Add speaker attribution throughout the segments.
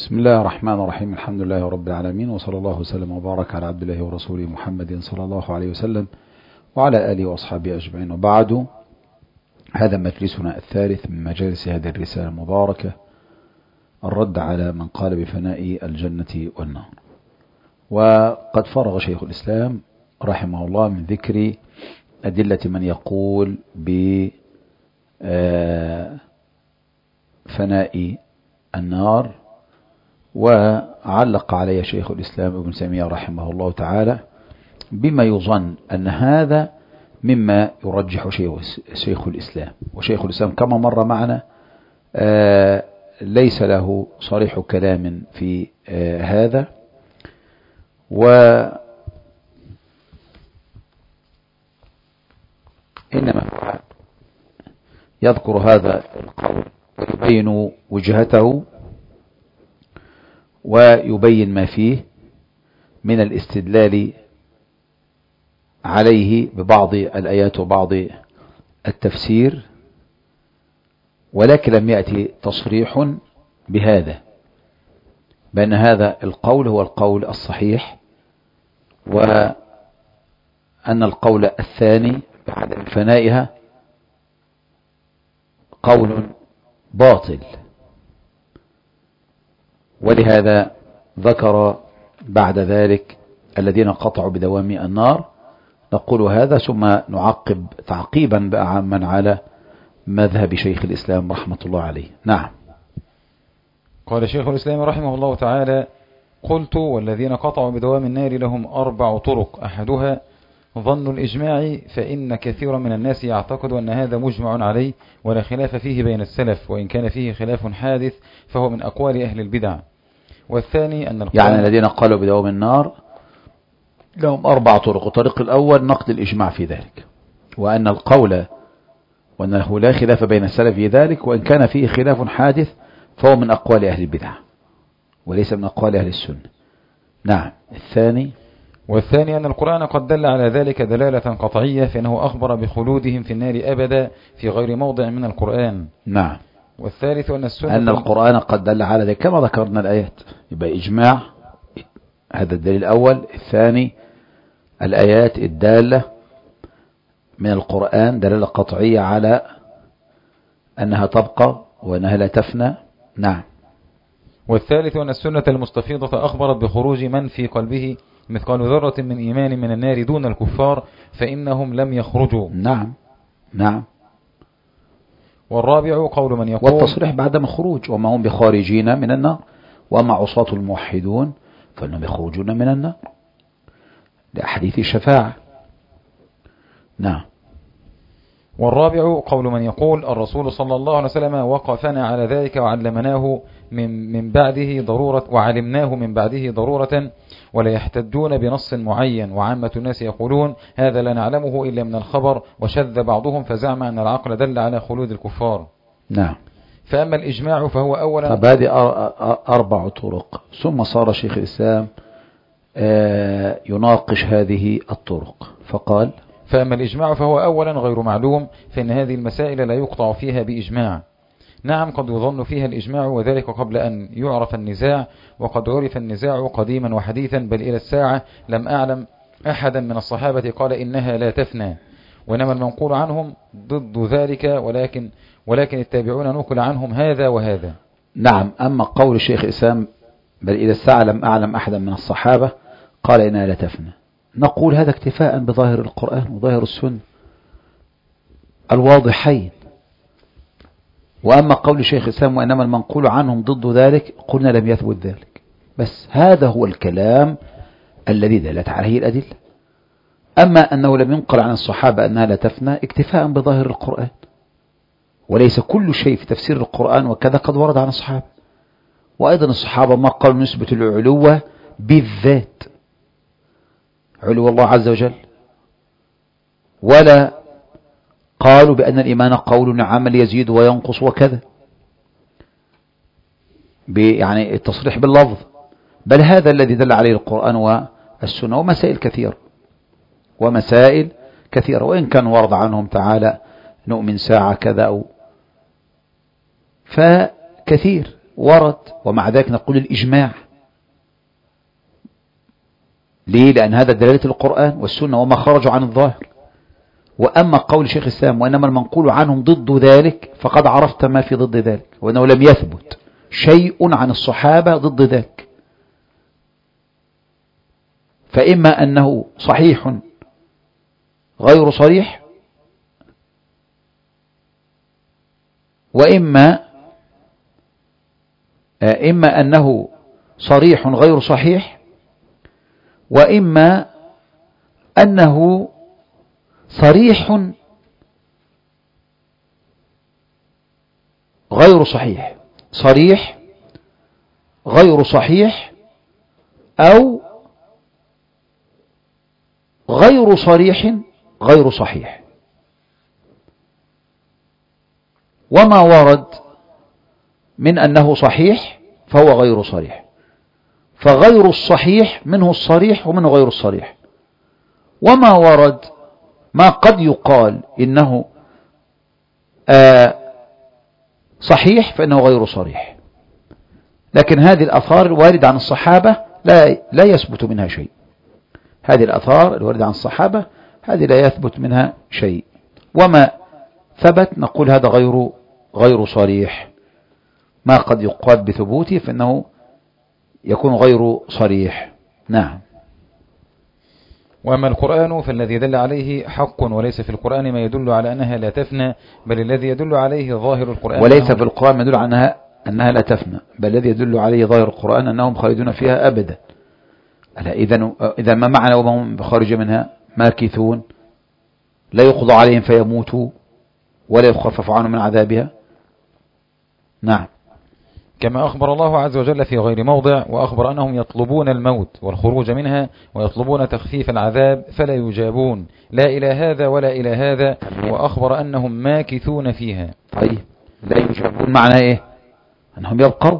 Speaker 1: بسم الله الرحمن الرحيم. الحمد لله رب العالمين، وصلى الله وسلم وبارك على عبد الله ورسوله محمد صلى الله عليه وسلم وعلى آله وأصحابه أجمعين، وبعد. هذا مجلسنا الثالث من مجالس هذه الرسالة المباركة، الرد على من قال بفناء الجنة والنار. وقد فرغ شيخ الإسلام رحمه الله من ذكر أدلة من يقول بفناء النار، وعلق عليه شيخ الإسلام ابن تيمية رحمه الله تعالى بما يظن أن هذا مما يرجح شيخ الإسلام. وشيخ الإسلام كما مر معنا ليس له صريح كلام في هذا، وإنما هو يذكر هذا القول ويبين وجهته ويبين ما فيه من الاستدلال عليه ببعض الآيات وبعض التفسير، ولكن لم يأتي تصريح بهذا، بأن هذا القول هو القول الصحيح، وأن القول الثاني بعدم فنائها قول باطل. ولهذا ذكر بعد ذلك الذين قطعوا بدوام النار، نقول هذا ثم نعقب تعقيبا بأعما على مذهب شيخ الإسلام رحمة الله عليه. نعم.
Speaker 2: قال شيخ الإسلام رحمه الله تعالى: قلت: والذين قطعوا بدوام النار لهم 4 طرق، أحدها ظن الإجماع، فإن كثيرا من الناس يعتقد أن هذا مجمع عليه ولا خلاف فيه بين السلف، وإن كان فيه خلاف حادث فهو من أقوال أهل البدع. والثاني أن
Speaker 1: يعني الذين قالوا بدوام النار لهم 4 طرق. الطريق الأول نقد الإجماع في ذلك، وأن القول وأنه لا خلاف بين السلف في ذلك، وإن كان فيه خلاف حادث فهو من أقوال أهل البدع وليس من أقوال أهل السنة. نعم.
Speaker 2: والثاني أن القرآن قد دل على ذلك دلالة قطعية، فإنه أخبر بخلودهم في النار أبدا في غير موضع من القرآن.
Speaker 1: نعم.
Speaker 2: والثالث أن السنة
Speaker 1: أن القرآن قد دل على ذلك كما ذكرنا الآيات، يبقى إجماع، هذا الدليل الأول. الثاني الآيات الدالة من القرآن دلالة قطعية على أنها تبقى وأنها لا تفنى. نعم.
Speaker 2: والثالث أن السنة المستفيضة أخبرت بخروج من في قلبه مثقال ذرة من إيمان من النار دون الكفار، فإنهم لم يخرجوا.
Speaker 1: نعم. نعم.
Speaker 2: والرابع قول من يقول،
Speaker 1: والتصريح بعدم الخروج، وما هم بخارجين من النار، وما عصاة الموحدون فإنهم يخرجون من النار لأحاديث الشفاعة. نعم.
Speaker 2: والرابع قول من يقول الرسول صلى الله عليه وسلم وقفنا على ذلك وعلمناه من بعده ضرورة، وعلمناه من بعده ضرورة، ولا يحتجون بنص معين، وعامة الناس يقولون هذا لا نعلمه إلا من الخبر، وشذ بعضهم فزعم أن العقل دل على خلود الكفار.
Speaker 1: نعم.
Speaker 2: فأما الإجماع فهو أولا.
Speaker 1: طب هذه 4 طرق، ثم صار شيخ الإسلام يناقش هذه الطرق فقال:
Speaker 2: فأما الإجماع فهو أولا غير معلوم، فإن هذه المسائل لا يقطع فيها بإجماع. نعم، قد يظن فيها الإجماع، وذلك قبل أن يعرف النزاع، وقد عرف النزاع قديما وحديثا، بل إلى الساعة لم أعلم أحدا من الصحابة قال إنها لا تفنى، وإنما المنقول عنهم ضد ذلك، ولكن التابعون نقل عنهم هذا وهذا.
Speaker 1: نعم. أما قول الشيخ الإسلام بل إلى الساعة لم أعلم أحدا من الصحابة قال إنها لا تفنى، نقول هذا اكتفاء بظاهر القرآن وظاهر السنة الواضحين. وأما قول الشيخ الإسلام وإنما المنقول عنهم ضد ذلك، قلنا لم يثبت ذلك، بس هذا هو الكلام الذي دلت عليه الأدلة. أما أنه لم ينقل عن الصحابة أنها لا تفنى اكتفاء بظاهر القرآن، وليس كل شيء في تفسير القرآن وكذا قد ورد عن الصحابة. وأيضا الصحابة ما قالوا نسبة العلو بالذات، علو الله عز وجل، ولا قالوا بأن الإيمان قول عمل يزيد وينقص وكذا، يعني التصريح باللفظ، بل هذا الذي دل عليه القرآن والسنة، ومسائل كثيرة، وإن كان ورد عنهم تعالى نؤمن ساعة كذا فكثير، ورد، ومع ذلك نقول الإجماع. ليه؟ لأن هذا دلالة القرآن والسنة وما خرجوا عن الظاهر. وأما قول شيخ الإسلام وإنما المنقول عنهم ضد ذلك، فقد عرفت ما في ضد ذلك، وأنه لم يثبت شيء عن الصحابة ضد ذلك. فإما أنه صحيح غير صريح، وإما أنه صريح غير صحيح، وإما أنه صريح غير صحيح، صريح غير صحيح، أو غير صريح غير صحيح. وما ورد من أنه صحيح فهو غير صريح، فغير الصحيح منه الصريح ومنه غير الصريح. وما ورد ما قد يقال إنه صحيح فإنه غير صريح. لكن هذه الآثار الواردة عن الصحابة لا يثبت منها شيء. هذه الآثار الواردة عن الصحابة هذه لا يثبت منها شيء، وما ثبت نقول هذا غير صريح. ما قد يقال بثبوته فإنه يكون غير صريح. نعم.
Speaker 2: وأما القرآن فالذي دل عليه حق، وليس في القرآن ما يدل على أنها لا تفنى، بل الذي يدل عليه ظاهر القرآن.
Speaker 1: وليس في القرآن ما يدل على أنها لا تفنى، بل الذي يدل عليه ظاهر القرآن أنهم خالدون فيها أبدا. إذا ما معنى وما هم بخارج منها؟ ماكثون، لا يقضى عليهم فيموتوا ولا يخفف عنهم من عذابها. نعم.
Speaker 2: كما أخبر الله عز وجل في غير موضع، وأخبر أنهم يطلبون الموت والخروج منها ويطلبون تخفيف العذاب فلا يجابون لا إلى هذا ولا إلى هذا، وأخبر أنهم ماكثون فيها.
Speaker 1: طيب لا يجابون معنى إيه؟ أنهم يبقوا،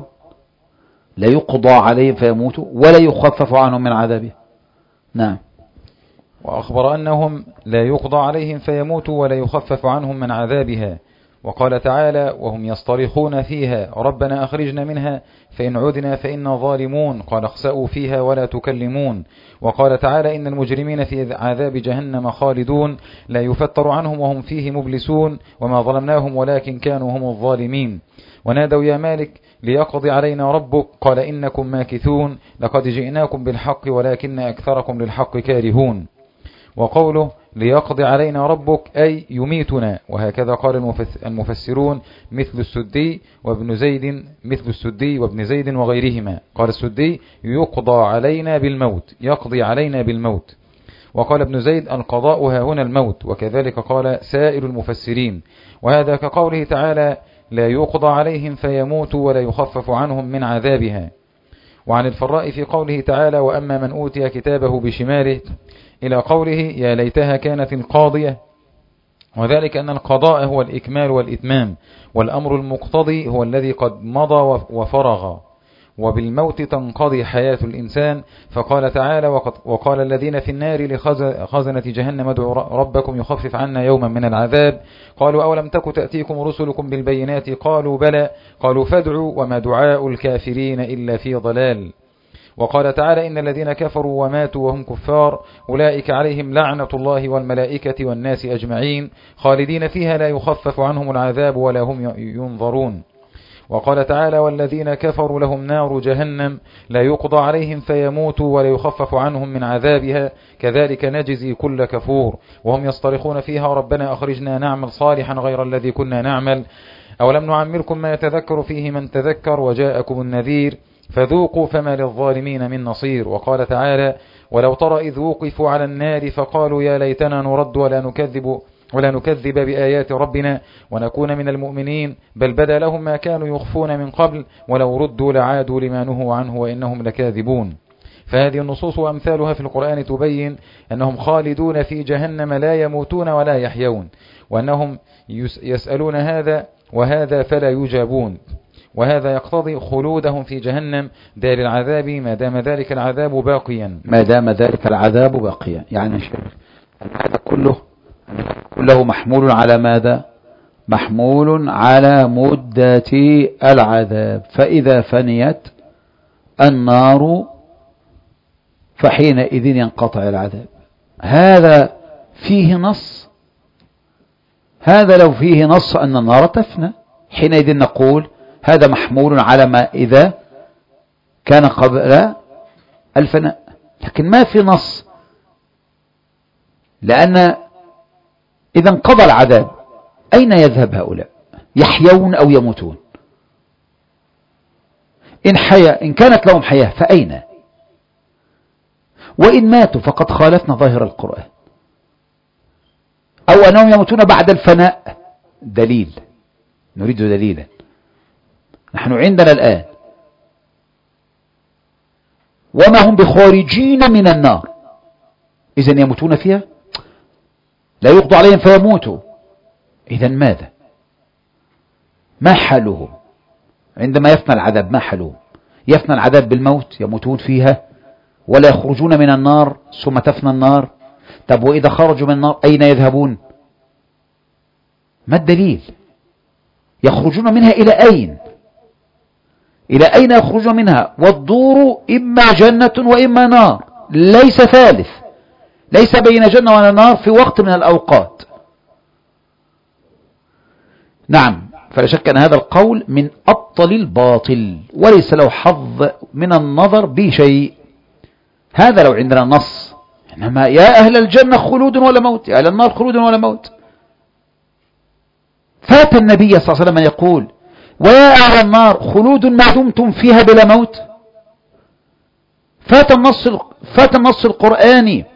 Speaker 1: لا يقضى عليهم فيموتوا ولا يخفف عنهم من عذابه. نعم.
Speaker 2: وأخبر أنهم لا يقضى عليهم فيموتوا ولا يخفف عنهم من عذابها. وقال تعالى: وهم يصطرخون فيها ربنا أخرجنا منها فإن عدنا فإنا ظالمون قال اخسأوا فيها ولا تكلمون. وقال تعالى: إن المجرمين في عذاب جهنم خالدون لا يفتر عنهم وهم فيه مبلسون وما ظلمناهم ولكن كانوا هم الظالمين. ونادوا يا مالك ليقضي علينا ربك قال إنكم ماكثون لقد جئناكم بالحق ولكن أكثركم للحق كارهون. وقوله ليقضي علينا ربك أي يميتنا، وهكذا قال المفسرون مثل السدي وابن زيد، مثل السدي وابن زيد وغيرهما. قال السدي يقضى علينا بالموت، يقضي علينا بالموت. وقال ابن زيد القضاء ها هنا الموت، وكذلك قال سائر المفسرين. وهذا كقوله تعالى لا يقضى عليهم فيموتوا ولا يخفف عنهم من عذابها. وعن الفراء في قوله تعالى وأما من أوتي كتابه بشماله إلى قوله يا ليتها كانت القاضية، وذلك أن القضاء هو الإكمال والإتمام، والأمر المقتضي هو الذي قد مضى وفرغ، وبالموت تنقضي حياة الإنسان. فقال تعالى وقال الذين في النار لخزنة جهنم ادعوا ربكم يخفف عنا يوما من العذاب قالوا أولم تك تأتيكم رسلكم بالبينات قالوا بلى قالوا فادعوا وما دعاء الكافرين إلا في ضلال. وقال تعالى إن الذين كفروا وماتوا وهم كفار أولئك عليهم لعنة الله والملائكة والناس أجمعين خالدين فيها لا يخفف عنهم العذاب ولا هم ينظرون. وقال تعالى والذين كفروا لهم نار جهنم لا يقضى عليهم فيموتوا ولا يخفف عنهم من عذابها كذلك نجزي كل كفور وهم يصطرخون فيها ربنا أخرجنا نعمل صالحا غير الذي كنا نعمل أولم نعمركم ما يتذكر فيه من تذكر وجاءكم النذير فذوقوا فما للظالمين من نصير. وقال تعالى ولو ترى إذ وقفوا على النار فقالوا يا ليتنا نرد ولا نكذب بآيات ربنا ونكون من المؤمنين بل بدا لهم ما كانوا يخفون من قبل ولو ردوا لعادوا لما نهوا عنه وإنهم لكاذبون. فهذه النصوص وأمثالها في القرآن تبين أنهم خالدون في جهنم لا يموتون ولا يحيون، وأنهم يسألون هذا وهذا فلا يجابون، وهذا يقتضي خلودهم في جهنم دار العذاب ما دام ذلك العذاب باقيا.
Speaker 1: ما دام ذلك العذاب باقيا يعني هذا كله محمول على ماذا؟ محمول على مدة العذاب، فإذا فنيت النار فحينئذ ينقطع العذاب. هذا فيه نص، هذا لو فيه نص أن النار تفنى حينئذ نقول هذا محمول على ما إذا كان قبل الفناء، لكن ما في نص، لأن إذا انقضى العذاب أين يذهب هؤلاء؟ يحيون أو يموتون؟ إن كانت لهم حياة فأين؟ وإن ماتوا فقد خالفنا ظاهر القرآن، أو أنهم يموتون بعد الفناء. دليل، نريد دليلا. نحن عندنا الآن وما هم بخارجين من النار، إذن يموتون فيها؟ لا يقضى عليهم فيموتوا، إذن ماذا؟ ما حالهم عندما يفنى العذاب؟ ما حالهم؟ يفنى العذاب بالموت يموتون فيها ولا يخرجون من النار ثم تفنى النار؟ طب وإذا خرجوا من النار أين يذهبون؟ ما الدليل؟ يخرجون منها إلى أين؟ إلى أين يخرجون منها؟ والدور إما جنة وإما نار، ليس ثالث، ليس بين جنة ولا نار في وقت من الأوقات. نعم، فلا شك أن هذا القول من أبطل الباطل وليس له حظ من النظر بشيء. هذا لو عندنا نص، إنما يا أهل الجنة خلود ولا موت، يا أهل النار خلود ولا موت. فات النبي صلى الله عليه وسلم يقول ويا أهل النار خلود ما دمتم فيها بلا موت. فات النص القرآني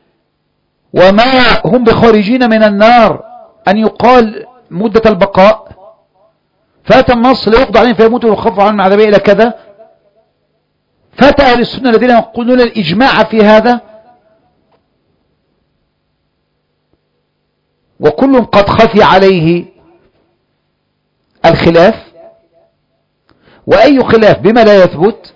Speaker 1: وما هم بخارجين من النار أن يقال مدة البقاء. فات النص لا يقضى عليهم فيموتوا ويخفف عنهم عذابه إلى كذا. فات أهل السنة الذين يقولون الإجماع في هذا، وكل قد خفي عليه الخلاف. وأي خلاف بما لا يثبت.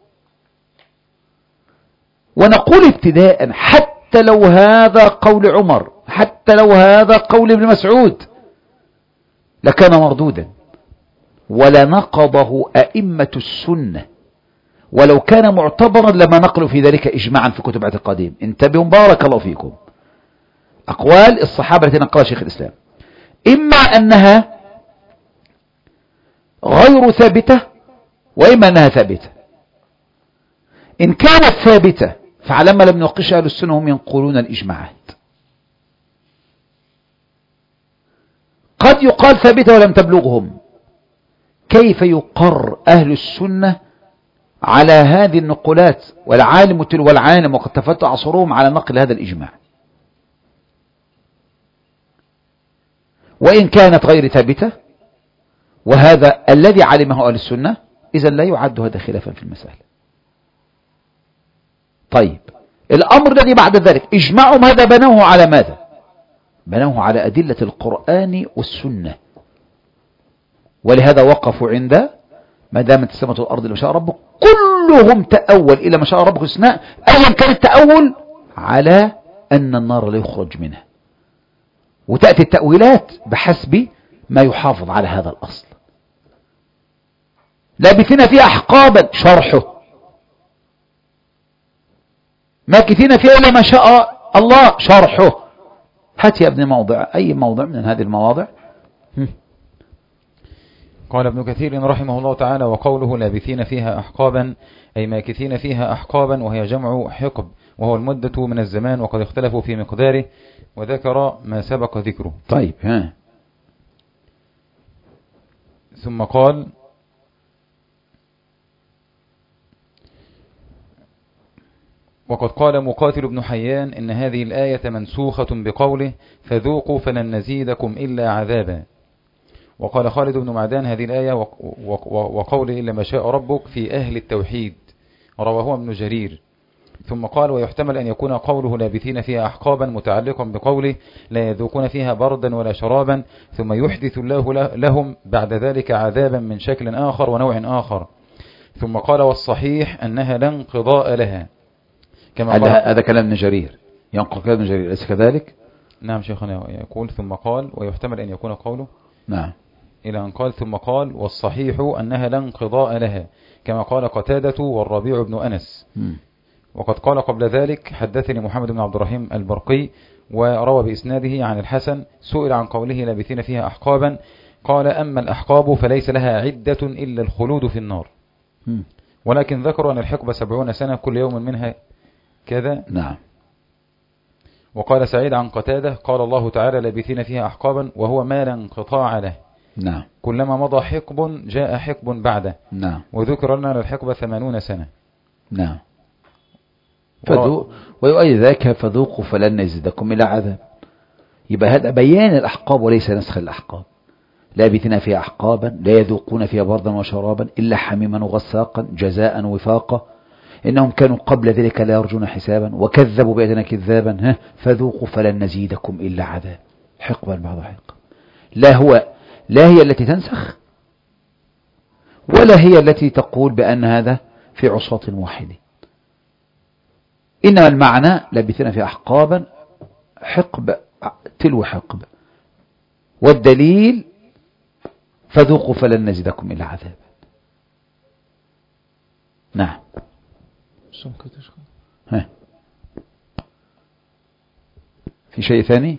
Speaker 1: ونقول ابتداء حتى لو هذا قول عمر، حتى لو هذا قول ابن مسعود لكان مردودا ولا نقضه أئمة السنة، ولو كان معتبرا لما نقلوا في ذلك إجماعا في كتب اعتقادهم. انتبهوا بارك الله فيكم. أقوال الصحابة التي نقلها شيخ الإسلام إما أنها غير ثابتة وإما أنها ثابتة. إن كانت ثابتة فعلما لم يناقش أهل السنة هم ينقلون الإجماعات. قد يقال ثابتة ولم تبلغهم، كيف يقر أهل السنة على هذه النقولات والعالم تلو العالم وقد تفتح عصرهم على نقل هذا الإجماع؟ وإن كانت غير ثابتة وهذا الذي علمه أهل السنة إذن لا يعد هذا خلافا في المسألة. طيب الأمر الذي بعد ذلك إجماعهم هذا بنوه على ماذا؟ بنوه على أدلة القرآن والسنة، ولهذا وقفوا عند ما دامت السماء والأرض إلى ما شاء ربك. كلهم تأول إلى ما شاء ربك استثناء أيا كان التأول على أن النار لا يخرج منها، وتأتي التأويلات بحسب ما يحافظ على هذا الأصل. لابثين فيها أحقابا شرحه، ماكثين فيها إلى ما شاء الله شرحه. هات يا ابن موضع، أي موضع من هذه المواضع.
Speaker 2: قال ابن كثير رحمه الله تعالى: وقوله لابثين فيها أحقابا أي ماكثين فيها أحقابا، وهي جمع حقب وهو المدة من الزمان، وقد اختلفوا في مقداره وذكر ما سبق ذكره.
Speaker 1: طيب
Speaker 2: ثم قال: وقد قال مقاتل بن حيان إن هذه الآية منسوخة بقوله فذوقوا فلن نزيدكم إلا عذابا. وقال خالد بن معدان هذه الآية وقوله إلا ما شاء ربك في أهل التوحيد، رواه ابن جرير. ثم قال: ويحتمل أن يكون قوله لابثين فيها أحقابا متعلقا بقوله لا يذوقون فيها بردا ولا شرابا، ثم يحدث الله لهم بعد ذلك عذابا من شكل آخر ونوع آخر. ثم قال: والصحيح أنها لا انقضاء لها.
Speaker 1: هذا كلام ابن جرير، ينقل كلام ابن جرير، أليس كذلك؟
Speaker 2: نعم شيخنا. يقول ثم قال: ويحتمل أن يكون قوله
Speaker 1: نعم.
Speaker 2: إلى أن قال ثم قال والصحيح أنها لا انقضاء لها كما قال قتادة والربيع بن أنس. وقد قال قبل ذلك حدثني محمد بن عبد الرحيم البرقي وروى بإسناده عن الحسن سئل عن قوله لابثين فيها أحقابا قال أما الأحقاب فليس لها عدة إلا الخلود في النار. ولكن ذكروا أن الحقبة 70 سنة كل يوم منها كذا.
Speaker 1: نعم.
Speaker 2: وقال سعيد عن قتادة قال الله تعالى لابثين فيها أحقابا وهو ما لا انقطاع له.
Speaker 1: نعم.
Speaker 2: كلما مضى حقب جاء حقب بعده.
Speaker 1: نعم.
Speaker 2: وذكر لنا الحقبة 80 سنة.
Speaker 1: نعم. ويؤيد ذلك فذوقوا فلن نزيدكم إلى عذاب. يبقى هذا بيان الأحقاب وليس نسخ الأحقاب. لابثين فيها أحقابا لا يذوقون فيها بردا وشرابا إلا حميما وغساقا جزاء وفاقا إنهم كانوا قبل ذلك لا يرجون حسابا وكذبوا بآياتنا كذابا فذوقوا فلن نزيدكم إلا عذاب. حقبا بعد حقب. لا هي التي تنسخ ولا هي التي تقول بأن هذا في عصاة موحدين. إنما المعنى لابثين في أحقابا حقب تلو حقب والدليل فذوقوا فلن نزيدكم إلا عذاب. نعم. في شيء ثاني؟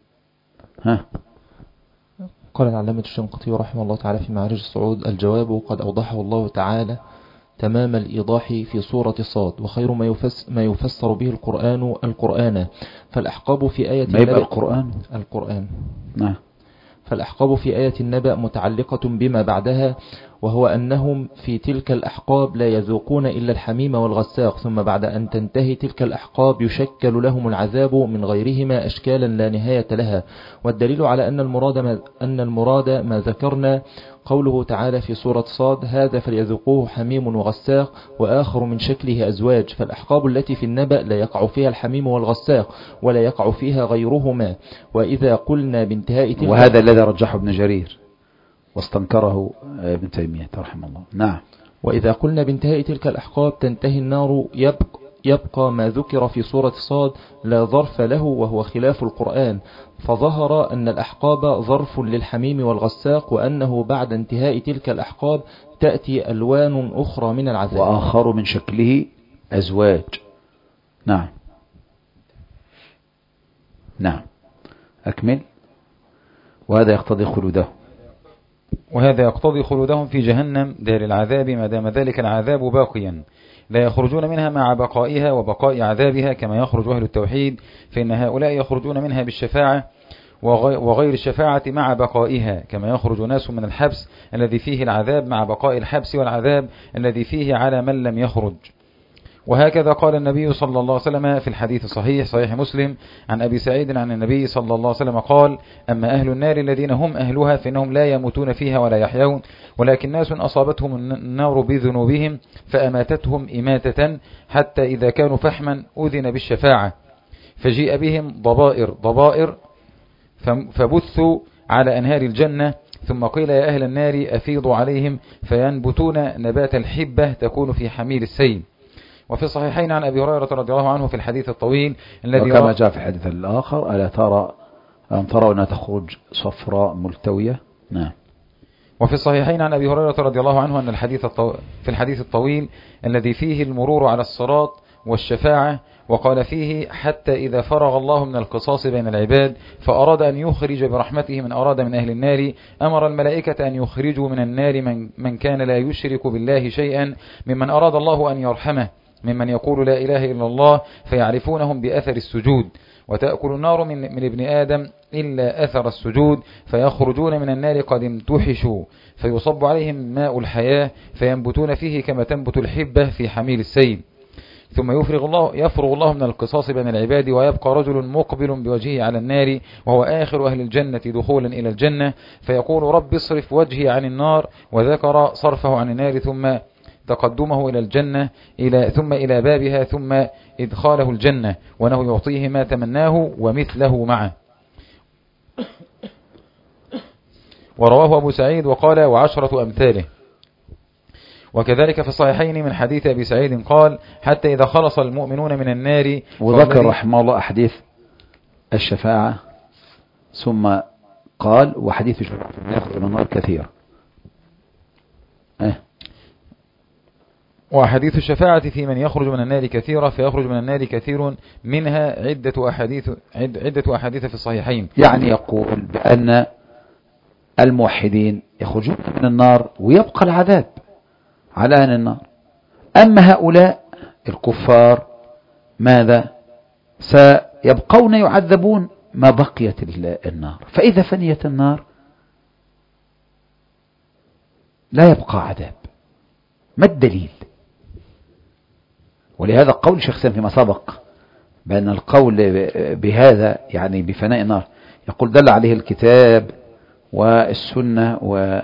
Speaker 3: قال العلامة الشنقيطي رحمه الله تعالى في معارج الصعود الجواب قد أوضحه الله تعالى تمام الإيضاح في سورة صاد وخير ما يفسر به القرآن فالأحقاب في آية
Speaker 1: ما يبقى
Speaker 3: القرآن.
Speaker 1: نعم.
Speaker 3: فالأحقاب في آية النبأ متعلقة بما بعدها وهو أنهم في تلك الأحقاب لا يذوقون إلا الحميم والغساق ثم بعد أن تنتهي تلك الأحقاب يشكل لهم العذاب من غيرهما أشكالا لا نهاية لها. والدليل على أن المراد ما ذكرنا قوله تعالى في سورة صاد هذا فليذوقوه حميم وغساق وآخر من شكله أزواج. فالأحقاب التي في النبأ لا يقع فيها الحميم والغساق ولا يقع فيها غيرهما. وإذا قلنا بانتهاء تلك
Speaker 1: وهذا الذي رجحه ابن جرير واستنكره ابن تيمية رحمه الله. نعم.
Speaker 3: وإذا قلنا بانتهاء تلك الأحقاب تنتهي النار يبقى ما ذكر في سورة صاد لا ظرف له وهو خلاف القرآن فظهر أن الأحقاب ظرف للحميم والغساق وأنه بعد انتهاء تلك الأحقاب تأتي ألوان أخرى من العذاب
Speaker 1: وآخر من شكله أزواج. نعم. نعم. أكمل. وهذا
Speaker 2: يقتضي خلودهم في جهنم دار العذاب ما دام ذلك العذاب باقيا لا يخرجون منها مع بقائها وبقاء عذابها كما يخرج أهل التوحيد فإن هؤلاء يخرجون منها بالشفاعة وغير الشفاعة مع بقائها كما يخرج ناس من الحبس الذي فيه العذاب مع بقاء الحبس والعذاب الذي فيه على من لم يخرج. وهكذا قال النبي صلى الله عليه وسلم في الحديث الصحيح صحيح مسلم عن أبي سعيد عن النبي صلى الله عليه وسلم قال أما أهل النار الذين هم أهلها فإنهم لا يموتون فيها ولا يحيون ولكن ناس أصابتهم النار بذنوبهم فأماتتهم إماتة حتى إذا كانوا فحما أذن بالشفاعة فجيء بهم ضبائر فبثوا على أنهار الجنة ثم قيل يا أهل النار أفيضوا عليهم فينبتون نبات الحبة تكون في حميل السيل. وفي الصحيحين عن أبي هريرة رضي الله عنه في الحديث الطويل الذي
Speaker 1: وكما جاء في الحديث الآخر ألا ترى أنها تخرج صفراء ملتوية. نعم.
Speaker 2: وفي الصحيحين عن أبي هريرة رضي الله عنه أن في الحديث الطويل الذي فيه المرور على الصراط والشفاعة وقال فيه حتى إذا فرغ الله من القصاص بين العباد فأراد أن يخرج برحمته من أراد من أهل النار أمر الملائكة أن يخرجوا من النار من كان لا يشرك بالله شيئا ممن أراد الله أن يرحمه ممن يقول لا إله إلا الله فيعرفونهم بأثر السجود وتأكل النار من ابن آدم إلا أثر السجود فيخرجون من النار قد امتحشوا فيصب عليهم ماء الحياة فينبتون فيه كما تنبت الحبة في حميل السيل ثم يفرغ الله من القصاص بين العباد ويبقى رجل مقبل بوجهه على النار وهو آخر أهل الجنة دخولا إلى الجنة فيقول رب اصرف وجهي عن النار وذكر صرفه عن النار ثم تقدمه إلى الجنة ثم إلى بابها ثم إدخاله الجنة وأنه يعطيه ما تمناه ومثله معه. ورواه أبو سعيد وقال وعشرة أمثاله. وكذلك في الصحيحين من حديث أبي سعيد قال حتى إذا خلص المؤمنون من النار
Speaker 1: وذكر رحمه الله أحاديث الشفاعة ثم قال وحديث الشفاعة من يخرج من النار كثير.
Speaker 2: وحديث الشفاعة في من يخرج من النار كثيرة، فيخرج من النار كثير منها عدة أحاديث في الصحيحين.
Speaker 1: يعني يقول بأن الموحدين يخرجون من النار ويبقى العذاب على أهل النار. أما هؤلاء الكفار ماذا؟ سيبقون يعذبون ما بقيت النار، فإذا فنيت النار لا يبقى عذاب. ما الدليل؟ ولهذا قول شيخ الإسلام فيما سبق بأن القول بهذا يعني بفناء النار يقول دل عليه الكتاب والسنة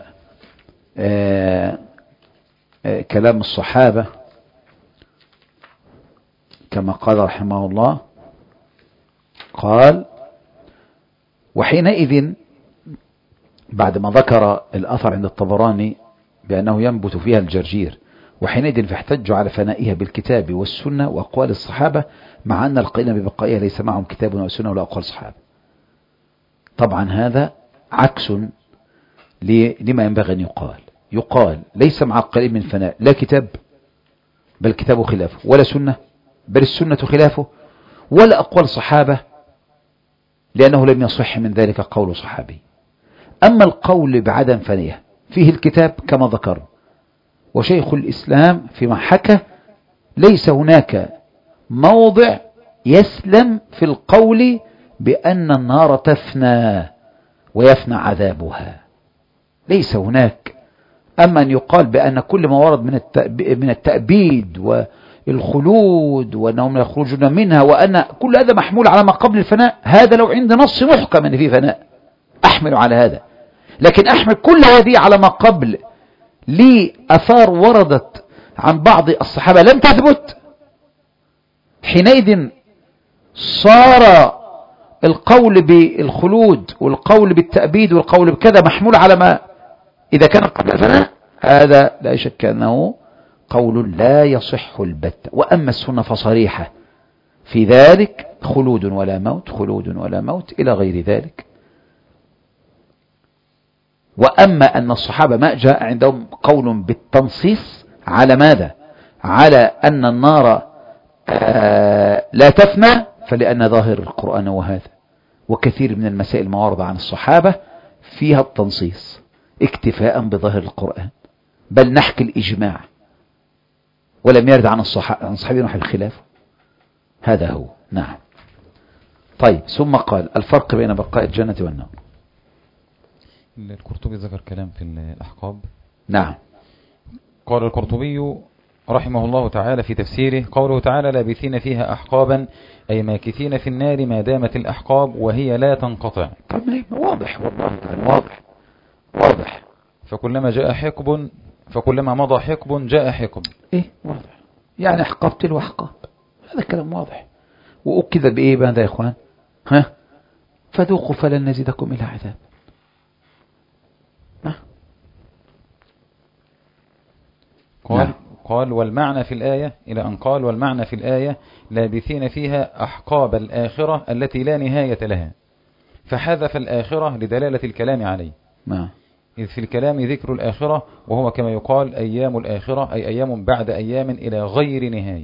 Speaker 1: وكلام الصحابة كما قال رحمه الله. قال وحينئذ بعد ما ذكر الأثر عند الطبراني بأنه ينبت فيها الجرجير، وحينئذ فاحتجوا على فنائها بالكتاب والسنة وأقوال الصحابة، مع أن القائلين ببقائها ليس معهم كتاب ولا سنة ولا أقوال الصحابة. طبعا هذا عكس لما ينبغي أن يقال ليس مع القائلين من فناء لا كتاب بل كتابه خلافه، ولا سنة بل السنة خلافه، ولا أقوال الصحابة لأنه لم يصح من ذلك قول صحابي. أما القول بعدم فنيه فيه الكتاب كما ذكر، وشيخ الإسلام فيما حكى ليس هناك موضع يسلم في القول بأن النار تفنى ويفنى عذابها، ليس هناك. أما أن يقال بأن كل ما ورد من التأبيد والخلود وأنهم يخرجون منها وأن كل هذا محمول على ما قبل الفناء، هذا لو عند نص محكم أن فيه فناء أحمل على هذا، لكن أحمل كل هذه على ما قبل لأثار وردت عن بعض الصحابة لم تثبت. حينئذ صار القول بالخلود والقول بالتأبيد والقول بكذا محمول على ما إذا كان قبل الفناء، هذا لا شك أنه قول لا يصح البتة. وأما السنة فصريحة في ذلك، خلود ولا موت، خلود ولا موت إلى غير ذلك. وأما أن الصحابة ما جاء عندهم قول بالتنصيص على ماذا؟ على أن النار لا تفنى، فلأن ظاهر القرآن وهذا وكثير من المسائل ما ورد عن الصحابة فيها التنصيص اكتفاء بظاهر القرآن، بل نحكي الإجماع ولم يرد عن الصحابة نحو الخلاف. هذا هو. نعم. طيب ثم قال الفرق بين بقاء الجنة والنار.
Speaker 2: القرطبي ذكر كلام في الأحقاب.
Speaker 1: نعم.
Speaker 2: قال القرطبي رحمه الله تعالى في تفسيره قوله تعالى لابثين فيها أحقابا أي ماكثين في النار ما دامت الأحقاب وهي لا تنقطع.
Speaker 1: طب واضح والله واضح واضح.
Speaker 2: فكلما مضى حقب جاء حقب.
Speaker 1: ايه واضح، يعني أحقاب تلو أحقاب، هذا كلام واضح. وأكد بإيه بهذا يا إخوان؟ فذوقوا فلن نزيدكم إلا عذاب.
Speaker 2: قال والمعنى في الآية إلى أن قال والمعنى في الآية لابثين فيها أحقاب الآخرة التي لا نهاية لها، فحذف الآخرة لدلالة الكلام عليه. إذ في الكلام ذكر الآخرة، وهو كما يقال أيام الآخرة أي أيام بعد أيام إلى غير نهاية.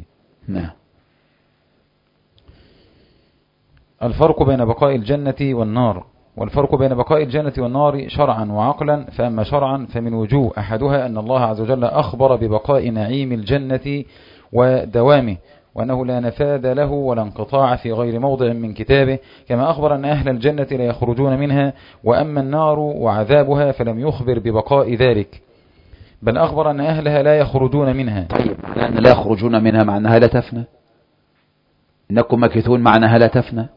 Speaker 2: الفرق بين بقاء الجنة والنار. والفرق بين بقاء الجنة والنار شرعا وعقلا. فأما شرعا فمن وجوه أحدها أن الله عز وجل أخبر ببقاء نعيم الجنة ودوامه، وأنه لا نفاد له ولا انقطاع في غير موضع من كتابه، كما أخبر أن أهل الجنة لا يخرجون منها. وأما النار وعذابها فلم يخبر ببقاء ذلك، بل أخبر أن أهلها لا يخرجون منها.
Speaker 1: طيب معنى أن لا يخرجون منها معناها لا تفنى، إنكم مكثون معناها لا تفنى،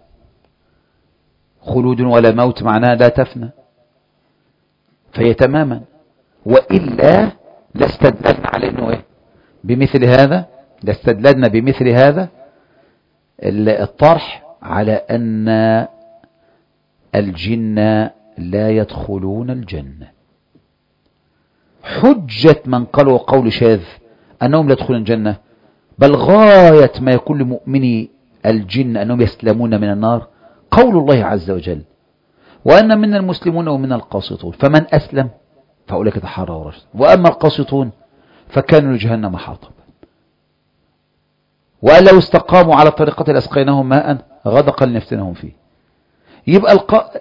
Speaker 1: خلود ولا موت معناها لا تفنى، فهي تماما. وإلا لاستدللنا على أنه إيه؟ بمثل هذا لاستدللنا بمثل هذا الطرح على أن الجن لا يدخلون الجنة. حجة من قالوا قول شاذ أنهم لا يدخلون الجنة، بل غاية ما يكون لمؤمني الجن أنهم يسلمون من النار قول الله عز وجل وأن منا المسلمون ومنا القاسطون، فمن أسلم فأولئك تحروا رشدا، وأما القاسطون فكانوا لجهنم حطبا، وأن لو استقاموا على طريقة لأسقيناهم ماء غدقا لنفتنهم فيه. يبقى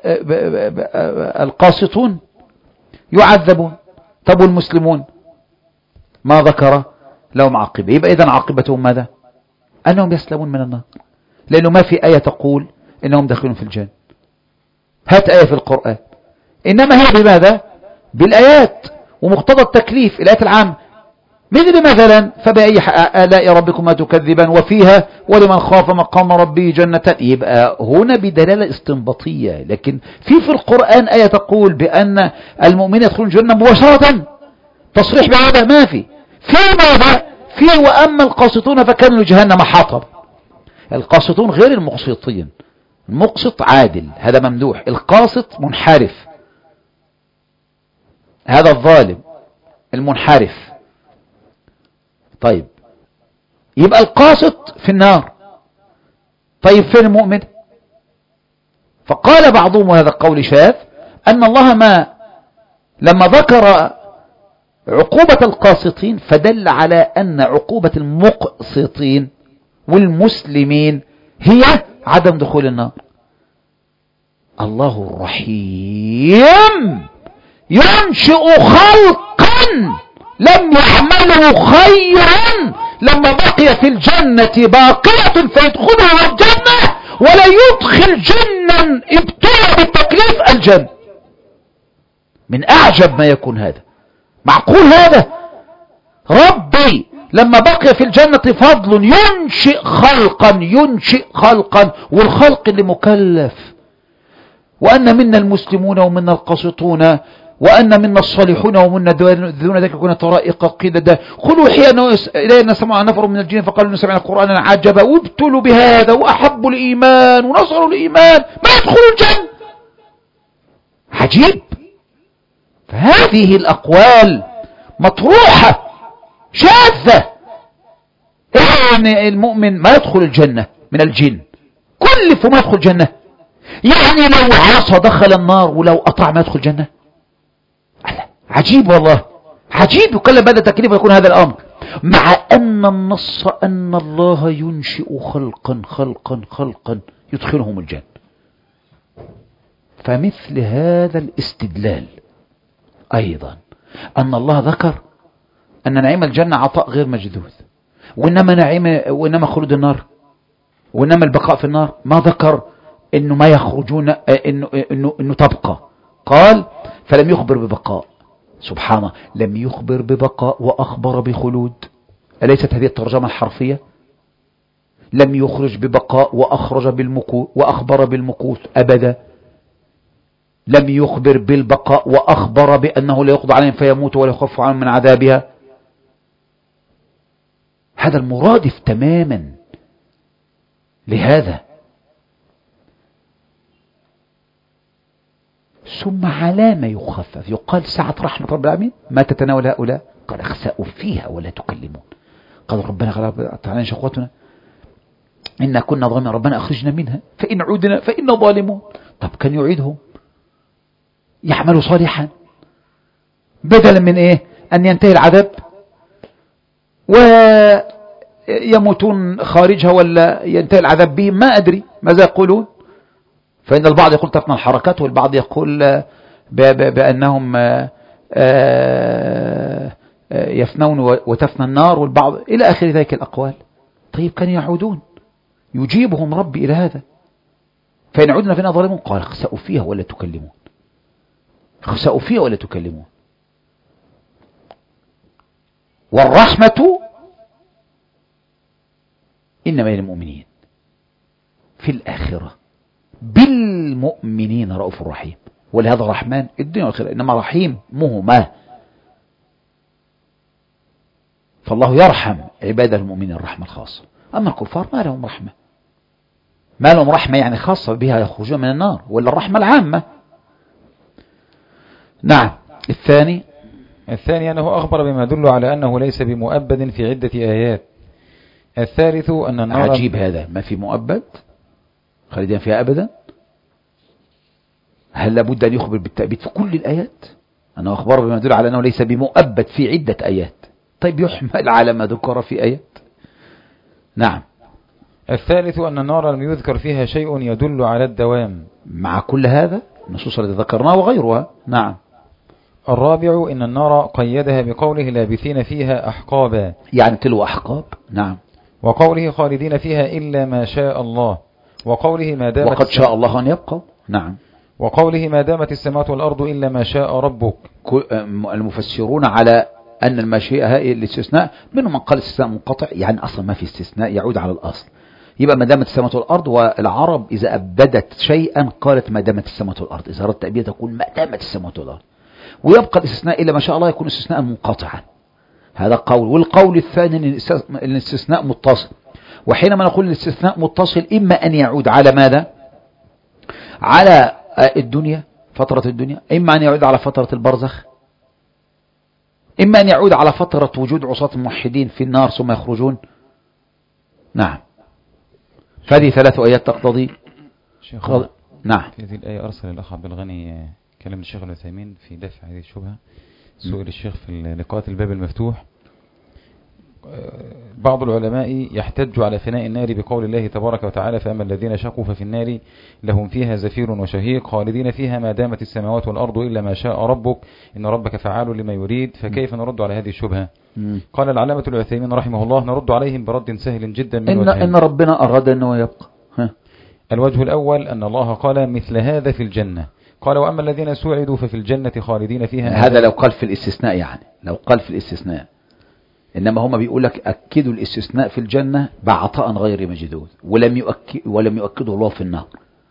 Speaker 1: القاسطون يعذبون. طب والمسلمون ما ذكر لهم عاقبة، يبقى إذن عاقبتهم ماذا؟ أنهم يسلمون من النار، لأنه ما في آية تقول إنهم داخلون في الجنة. هات آية في القرآن، إنما هي بماذا؟ بالآيات ومقتضى التكليف، الآيات العامة، مثل مثلا فبأي آلاء ربكما تكذبان وفيها ولمن خاف مقام ربه جنتان. يبقى هنا بدلالة استنباطية، لكن في القرآن آية تقول بأن المؤمنين يدخلون الجنة مباشرة، تصريح بهذا ما في ماذا؟ في وأما القاسطون فكانوا لجهنم حطبا. القاسطون غير المقسطين، المقسط عادل هذا ممدوح، القاسط منحرف هذا الظالم المنحرف. طيب يبقى القاسط في النار، طيب فين المؤمن؟ فقال بعضهم هذا القول شاذ أن الله لما ذكر عقوبة القاسطين فدل على أن عقوبة المقسطين والمسلمين هي عدم دخول النار. الله الرحيم ينشئ خلقا لم يعملوا خيرا لما بقي في الجنة باقية فيدخلها الجنة ولا يدخل جنا ابتلى بالتكليف الجنة. من أعجب ما يكون هذا، معقول هذا؟ ربي لما بقي في الجنة فضل ينشئ خلقا والخلق اللي مكلف، وأن منا المسلمون ومنا القاسطون وأن منا الصالحون ومنا دون ذلك كنا طرائق قددا. قلوا حين إلينا سمع نفر من الجن فقالوا إن سمعنا قرآنا عجبا وابتلوا بهذا وأحبوا الإيمان ونصروا الإيمان ما يدخلوا الجنة. عجيب. فهذه الأقوال مطروحة شاذة. يعني المؤمن ما يدخل الجنة من الجن، كلف ما يدخل الجنة، يعني لو عصى دخل النار ولو أطاع ما يدخل الجنة. عجيب والله، عجيب. وكل بعد تكليف يكون هذا الأمر، مع أن النص أن الله ينشئ خلقا يدخلهم الجنة. فمثل هذا الاستدلال أيضا أن الله ذكر أن نعيم الجنة عطاء غير مجدود، وإنما خلود النار وإنما البقاء في النار ما ذكر إنه ما يخرجون، إنه تبقى. قال فلم يخبر ببقاء، سبحانه، لم يخبر ببقاء وأخبر بخلود. أليست هذه الترجمة الحرفية؟ لم يخرج ببقاء وأخبر بالمكوث أبدا. لم يخبر بالبقاء وأخبر بأنه لا يقضى عليهم فيموت ولا يخف عنهم من عذابها. هذا المرادف تماما لهذا. ثم على ما يخفف يقال سعة رحمة رب العالمين ما تتناول هؤلاء، قال اخسأوا فيها ولا تكلمون. قال ربنا غلب تعالى شقوتنا إنا كنا ظالمين ربنا أخرجنا منها فإن عودنا فإنا ظالمون. طب كان يعيدهم يعملوا صالحا بدلا من إيه؟ أن ينتهي العذاب ويموتون خارجها ولا ينتهي العذاب بهم، ما أدري ماذا يقولون. فإن البعض يقول تفنى الحركات والبعض يقول بأنهم يفنون وتفنى النار والبعض إلى آخر ذلك الأقوال. طيب كانوا يعودون، يجيبهم ربي إلى هذا. فإن عدنا فإنا ظالمون قال اخسأوا فيها ولا تكلمون، اخسأوا فيها ولا تكلمون. والرحمة إنما للمؤمنين في الآخرة بالمؤمنين رؤوف رحيم. ولهذا رحمن الدنيا والآخرة، إنما رحيم مهما. فالله يرحم عباده المؤمنين الرحمة الخاصة. أما الكفار ما لهم رحمة، ما لهم رحمة يعني خاصة بها يخرجون من النار، ولا الرحمة العامة. نعم. الثاني
Speaker 2: أنه أخبر بما يدل على أنه ليس بمؤبد في عدة آيات. الثالث أن النار
Speaker 1: عجيب هذا، ما في مؤبد خالدين فيها أبدا. هل لابد أن يخبر بالتأبيد في كل الآيات؟ أنه أخبر بما يدل على أنه ليس بمؤبد في عدة آيات. طيب يحمل على ما ذكر في آيات. نعم.
Speaker 2: الثالث أن النار لم يذكر فيها شيء يدل على الدوام
Speaker 1: مع كل هذا النصوص التي ذكرناها وغيرها. نعم.
Speaker 2: الرابع أن النار قيدها بقوله لابثين فيها أحقابا،
Speaker 1: يعني تلو أحقاب. نعم.
Speaker 2: وقوله خالدين فيها إلا ما شاء الله، وقوله ما دامت
Speaker 1: وقد شاء الله أن يبقى. نعم.
Speaker 2: وقوله ما دامت السماوات والأرض إلا ما شاء ربك.
Speaker 1: المفسرون على أن المشيئة هي الاستثناء، منهم من قال استثناء منقطع، يعني أصلا ما في استثناء يعود على الأصل. يبقى ما دامت السماوات والأرض، والعرب إذا أبدت شيئا قالت ما دامت السماوات والأرض، إذا أردت تأبيد تقول ما دامت السماوات والأرض. ويبقى الاستثناء إلا ما شاء الله يكون استثناء منقطعا. هذا قول. والقول الثاني أن الاستثناء متصل. وحينما نقول الاستثناء متصل إما أن يعود على ماذا؟ على الدنيا، فترة الدنيا، إما أن يعود على فترة البرزخ، إما أن يعود على فترة وجود عصاة الموحدين في النار ثم يخرجون. نعم. فهذه 3 آيات تقتضي. نعم.
Speaker 2: في هذه الآية أرسل الأخ عبد الغني كلام الشيخ العثيمين في دفع هذه الشبهة. سئل الشيخ في لقاءات الباب المفتوح: بعض العلماء يحتج على فناء النار بقول الله تبارك وتعالى: فأما الذين شقوا ففي النار لهم فيها زفير وشهيق خالدين فيها ما دامت السماوات والأرض إلا ما شاء ربك إن ربك فعال لما يريد. فكيف نرد على هذه الشبهة؟ قال العلامة العثيمين رحمه الله: نرد عليهم برد سهل جدا من وجهين.
Speaker 1: إن ربنا أراد أنه يبقى.
Speaker 2: الوجه الأول أن الله قال مثل هذا في الجنة، قال: وأما الذين سعدوا ففي الجنة خالدين فيها.
Speaker 1: هذا لو قال في الاستثناء، يعني لو قال في الاستثناء. إنما هم بيقول لك أكدوا الاستثناء في الجنة بعطاء غير مجدود، ولم يؤكده الله في النار.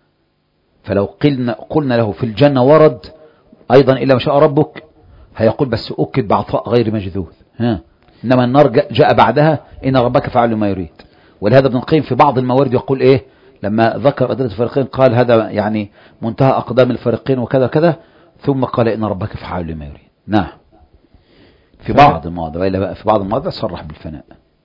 Speaker 1: فلو قلنا له في الجنة ورد أيضا إلا ما شاء ربك، هيقول بس أكد بعطاء غير مجدود. إنما النار جاء بعدها إن ربك فعل ما يريد. ولهذا ابن القيم في بعض الموارد يقول إيه لما ذكر أدلة الفريقين، قال هذا يعني منتهى أقدام الفريقين وكذا كذا، ثم قال إن ربك فعل لما يريد. نعم. في بعض المواضع، وإلا بقى في بعض المواضع صرح بالفناء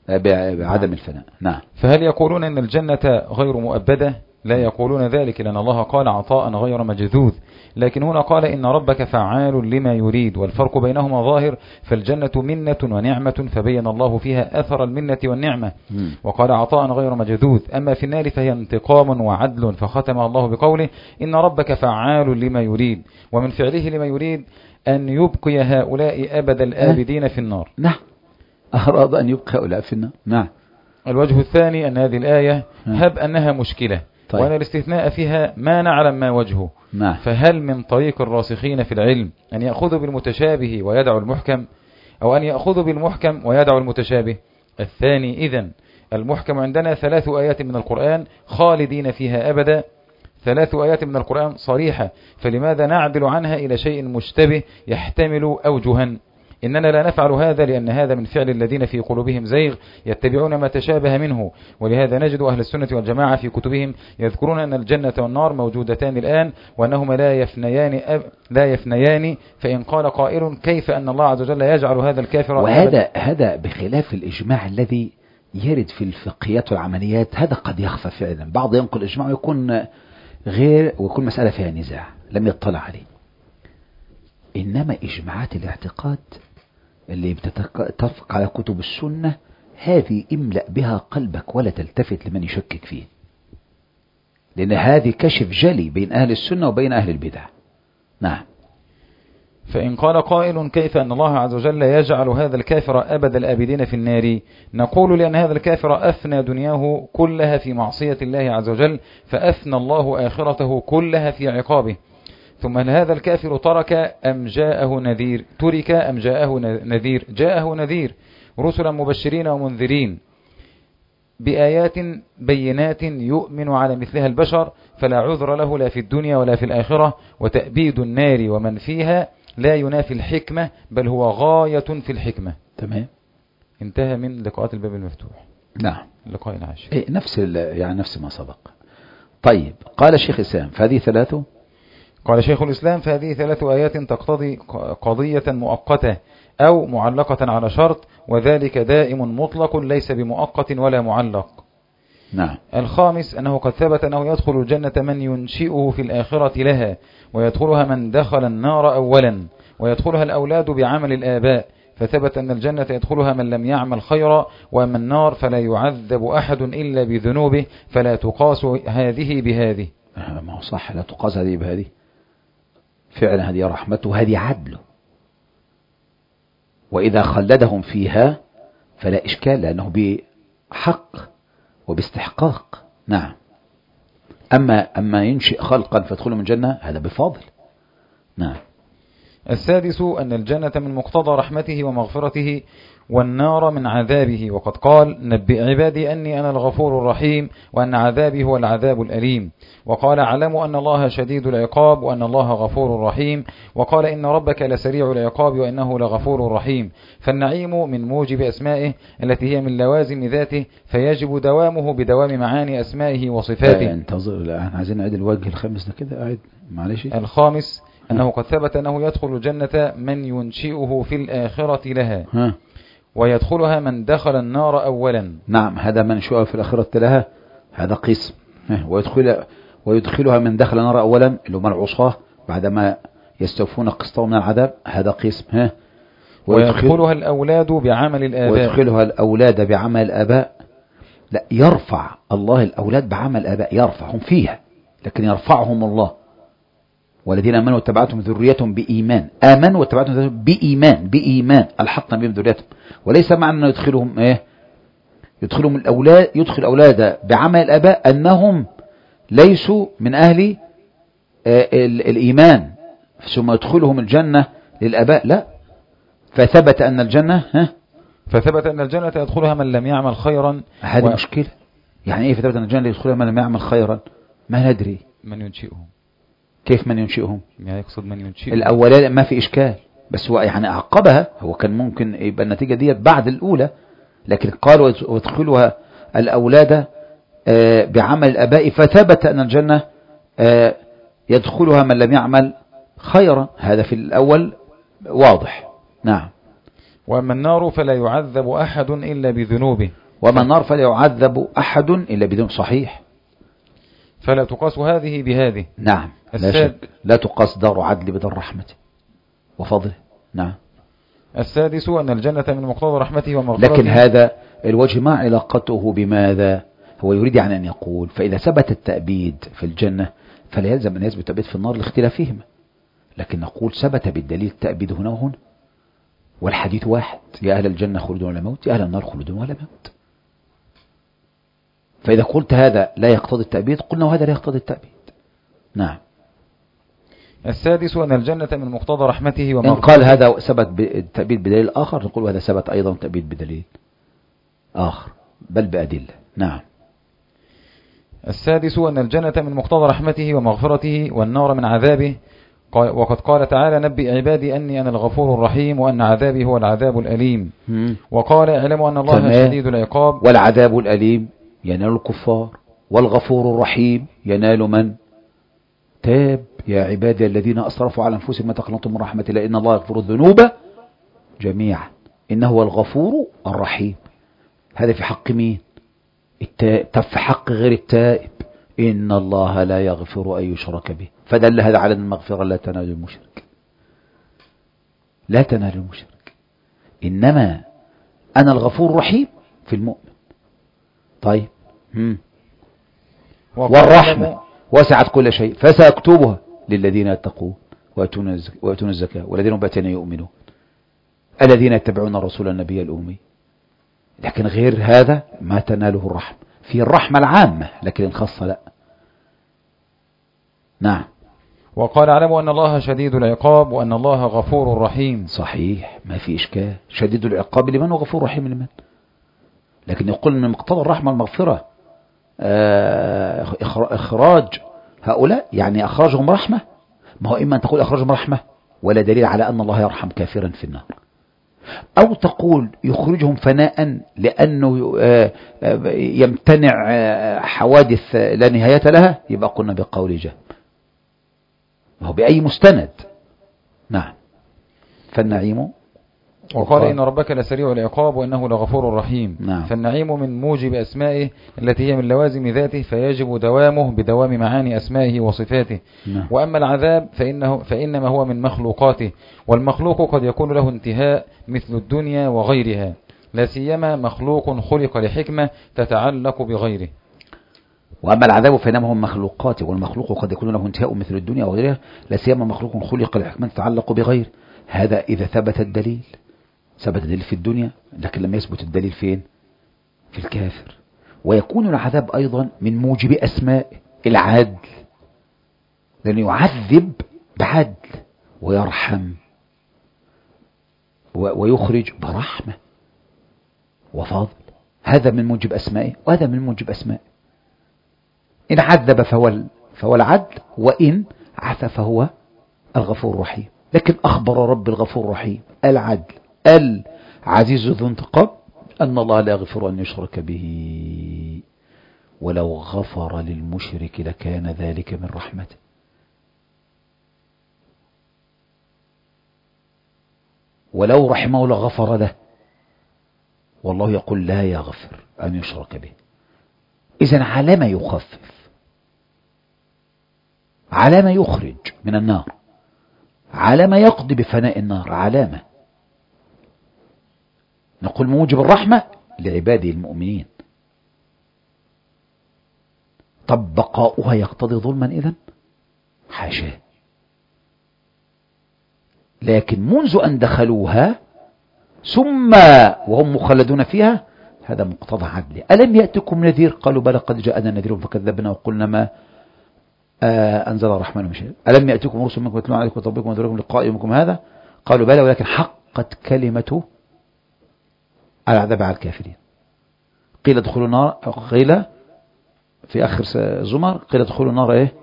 Speaker 1: بعدم الفناء. نعم.
Speaker 2: فهل يقولون أن الجنة غير مؤبدة؟ لا يقولون ذلك، لأن الله قال عطاء غير مجذوذ، لكن هنا قال إن ربك فعال لما يريد، والفرق بينهما ظاهر. فالجنة منة ونعمة فبين الله فيها أثر المنة والنعمة، وقال عطاء غير مجذوذ. أما في النار فهي انتقام وعدل، فختم الله بقوله إن ربك فعال لما يريد، ومن فعله لما يريد أن يبقي هؤلاء أبد الآبدين في النار.
Speaker 1: نعم. أراد أن يبقي هؤلاء في النار. نعم.
Speaker 2: الوجه الثاني أن هذه الآية هب أنها مشكلة،
Speaker 1: طيب.
Speaker 2: وأن الاستثناء فيها ما نعلم ما وجهه.
Speaker 1: نعم.
Speaker 2: فهل من طريق الراسخين في العلم أن يأخذوا بالمتشابه ويدعوا المحكم، أو أن يأخذوا بالمحكم ويدعوا المتشابه؟ الثاني. إذن المحكم عندنا 3 آيات من القرآن خالدين فيها أبدا، 3 آيات من القرآن صريحة، فلماذا نعدل عنها إلى شيء مشتبه يحتمل أوجها؟ إننا لا نفعل هذا لأن هذا من فعل الذين في قلوبهم زيغ يتبعون ما تشابه منه. ولهذا نجد أهل السنة والجماعة في كتبهم يذكرون أن الجنة والنار موجودتان الآن، وأنهما لا يفنيان. فإن قال قائل كيف أن الله عز وجل يجعل هذا الكافر؟
Speaker 1: وهذا بخلاف الإجماع الذي يرد في الفقهيات والعمليات. هذا قد يخفى فعلا، بعض ينقل إجماع ويكون غير، ويكون مسألة فيها نزاع لم يطلع عليه. إنما إجماعات الاعتقاد اللي بتتفق على كتب السنة، هذه املأ بها قلبك ولا تلتفت لمن يشكك فيه، لأن هذه كشف جلي بين أهل السنة وبين أهل البدع. نعم.
Speaker 2: فإن قال قائل كيف أن الله عز وجل يجعل هذا الكافر أبد الآبدين في النار؟ نقول لأن هذا الكافر أفنى دنياه كلها في معصية الله عز وجل، فأفنى الله آخرته كلها في عقابه. ثم هل هذا الكافر ترك أم جاءه نذير؟ ترك أم جاءه نذير؟ جاءه نذير، رسلا مبشرين ومنذرين بآيات بينات يؤمن على مثلها البشر، فلا عذر له لا في الدنيا ولا في الآخرة. وتأبيد النار ومن فيها لا ينافي الحكمة، بل هو غاية في الحكمة.
Speaker 1: تمام.
Speaker 2: انتهى من لقاءات الباب المفتوح.
Speaker 1: نعم.
Speaker 2: اللقاء العاشر.
Speaker 1: نفس ما سبق. طيب. قال الشيخ الإسلام فهذه 3.
Speaker 2: قال شيخ الإسلام فهذه 3 آيات تقتضي قضية مؤقتة أو معلقة على شرط، وذلك دائم مطلق ليس بمؤقت ولا معلق.
Speaker 1: نعم.
Speaker 2: الخامس أنه قد ثبت أنه يدخل الجنة من ينشئه في الآخرة لها، ويدخلها من دخل النار أولا، ويدخلها الأولاد بعمل الآباء، فثبت أن الجنة يدخلها من لم يعمل خيرا، وأما النار فلا يعذب أحد إلا بذنوبه، فلا تقاس هذه بهذه.
Speaker 1: ما هو صح، لا تقاس هذه بهذه، فعلا هذه رحمته وهذه عدله، وإذا خلدهم فيها فلا إشكال لأنه بحق وباستحقاق. نعم. أما ينشئ خلقا فادخلوا من الجنة هذا بفاضل. نعم.
Speaker 2: السادس أن الجنة من مقتضى رحمته ومغفرته، والنار من عذابه، وقد قال نبئ عبادي أني أنا الغفور الرحيم، وأن عذابي هو العذاب الأليم، وقال اعلموا أن الله شديد العقاب وأن الله غفور رحيم، وقال إن ربك لسريع العقاب وإنه لغفور رحيم. فالنعيم من موجب أسمائه التي هي من لوازم ذاته، فيجب دوامه بدوام معاني أسمائه وصفاته.
Speaker 1: انتظر، لا احنا عايزين نعيد الوجه الخامس ده كده، قاعد معلش.
Speaker 2: الخامس أنه قد ثبت أنه يدخل الجنة من ينشئه في الآخرة لها، ويدخلها من دخل النار أولا.
Speaker 1: نعم، هذا من شاء في الآخرة لها، هذا قسم. ويدخلها من دخل النار أولا اللي هم العصاة بعدما يستوفون قسطهم من العذاب، هذا قسم.
Speaker 2: ويدخلها الأولاد بعمل الآباء.
Speaker 1: ويدخلها الأولاد بعمل الآباء، لا يرفع الله الأولاد بعمل الآباء، يرفعهم فيها، لكن يرفعهم الله. والذين آمنوا واتبعتهم ذريتهم بإيمان، آمنوا واتبعتهم ذريتهم بإيمان ألحقنا بهم ذريتهم، وليس معنى أنه يدخلهم يدخلهم الأولاد، يدخل الأولاد بعمل الآباء أنهم ليسوا من أهل الإيمان ثم يدخلهم الجنة للآباء، لا. فثبت أن الجنة
Speaker 2: يدخلها من لم يعمل خيرا.
Speaker 1: هذه مشكلة. يعني إيه فثبت أن الجنة يدخلها من لم يعمل خيرا؟ ما ندري.
Speaker 2: من ينشئهم.
Speaker 1: كيف من ينشئهم؟
Speaker 2: يعني يقصد من ينشئهم
Speaker 1: الأولاد ما في إشكال، بس هو يعني أعقبها، هو كان ممكن يبقى النتيجة دي بعد الأولى، لكن قال وادخلها الأولاد بعمل الآباء، فثبت أن الجنة يدخلها من لم يعمل خيرا، هذا في الأول واضح. نعم.
Speaker 2: وأما النار فلا يعذب أحد إلا بذنوبه.
Speaker 1: وأما النار فلا يعذب أحد إلا بذنوبه، صحيح.
Speaker 2: فلا تقاس هذه بهذه.
Speaker 1: نعم، لا شك، لا تقاس دار عدل بدار رحمته وفضله. نعم.
Speaker 2: السادس أن الجنة من مقتضى رحمته ومغفرته.
Speaker 1: لكن هذا الوجه ما علاقته بماذا؟ هو يريد يعني أن يقول فإذا ثبت التأبيد في الجنة فلا يلزم أن يثبت التأبيد في النار لاختلافهما، لكن نقول ثبت بالدليل التأبيد هنا وهنا، والحديث واحد: يا أهل الجنة خلود ولا موت، يا أهل النار خلود ولا موت. فإذا قلت هذا لا يقتضي التأبيد قلنا وهذا لا يقتضي التأبيد. نعم.
Speaker 2: السادس أن الجنة من مقتضى رحمته ومغفرته.
Speaker 1: إن قال هذا ثبت بالتأبيد بدليل آخر نقول هذا ثبت أيضا التأبيد بدليل آخر بل بأدلة. نعم.
Speaker 2: السادس أن الجنة من مقتضى رحمته ومغفرته، والنار من عذابه، وقد قال تعالى نبئ عبادي أني أنا الغفور الرحيم وأن عذابي هو العذاب الأليم. وقال اعلموا أن الله شديد العقاب.
Speaker 1: والعذاب الأليم ينال الكفار، والغفور الرحيم ينال من تاب. يا عبادي الذين أسرفوا على أنفسهم ما تقنطوا من رحمة الله إن الله يغفر الذنوب جميعا إنه هو الغفور الرحيم. هذا في حق مين؟ التائب. طب في حق غير التائب إن الله لا يغفر أن يشرك به، فدل هذا على أن المغفرة لا تنال المشرك، لا تنال المشرك، إنما أنا الغفور الرحيم في المؤمن. طيب. والرحمة وسعت كل شيء فسأكتبها للذين يتقون ويؤتون الزكاة والذين هم بآياتنا يؤمنون الذين يتبعون الرسول النبي الأمي. لكن غير هذا ما تناله الرحمة، في الرحمة العامة لكن الخاصة لا. نعم.
Speaker 2: وقال اعلموا أن الله شديد العقاب وأن الله غفور رحيم.
Speaker 1: صحيح، ما في إشكال، شديد العقاب لمن وغفور رحيم لمن، لكن يقول من مقتضى الرحمة المغفرة إخراج هؤلاء، يعني أخراجهم رحمة. ما هو إما أن تقول أخراجهم رحمة ولا دليل على أن الله يرحم كافرا في النار، أو تقول يخرجهم فناء لأنه يمتنع حوادث لا نهاية لها، يبقى قلنا بقول جهم، ما هو بأي مستند. نعم. فالنعيم
Speaker 2: وقال إن ربك لسريع العقاب وإنه لغفور رحيم.
Speaker 1: نعم.
Speaker 2: فالنعيم من موجب أسمائه التي هي من لوازم ذاته فيجب دوامه بدوام معاني أسمائه وصفاته.
Speaker 1: نعم.
Speaker 2: وأما العذاب فإنما هو من مخلوقاته، والمخلوق قد يكون له انتهاء مثل الدنيا وغيرها، لا سيما مخلوق خلق لحكمة تتعلق بغيره.
Speaker 1: وأما العذاب فإنما هو مخلوقاته، والمخلوق قد يكون له انتهاء مثل الدنيا وغيرها، لا سيما مخلوق خلق لحكمة تتعلق بغيره. هذا إذا ثبت الدليل، ثبت الدليل في الدنيا، لكن لم يثبت الدليل فين؟ في الكافر. ويكون العذاب أيضا من موجب أسماء العدل، لأنه يعذب بعدل ويرحم ويخرج برحمة وفضل. هذا من موجب أسمائه وهذا من موجب أسمائه. إن عذب فهو العدل، وإن عفى فهو الغفور الرحيم. لكن أخبر رب الغفور الرحيم العدل العزيز ذو انتقام أن الله لا يغفر أن يشرك به، ولو غفر للمشرك لكان ذلك من رحمته. ولو رحمه لغفر له، والله يقول لا يغفر أن يشرك به. إذن على ما يخفف، على ما يخرج من النار، على ما يقضي بفناء النار، علامة. نقول موجب الرحمة لعباده المؤمنين. طب بقاؤها يقتضي ظلما إذن؟ حاشاه. لكن منذ أن دخلوها ثم وهم مخلدون فيها هذا مقتضى عدله. ألم يأتكم نذير؟ قالوا بلى قد جاءنا نذير فكذبنا وقلنا ما أنزل الرحمن من شيء. ألم يأتكم رسل منكم يتلون عليكم ربكم وينذركم لقاء يومكم هذا؟ قالوا بلى ولكن حقت كلمة العذاب على الكافرين. قيل ادخلوا النار، قيل في آخر زمر قيل ادخلوا النار إيه؟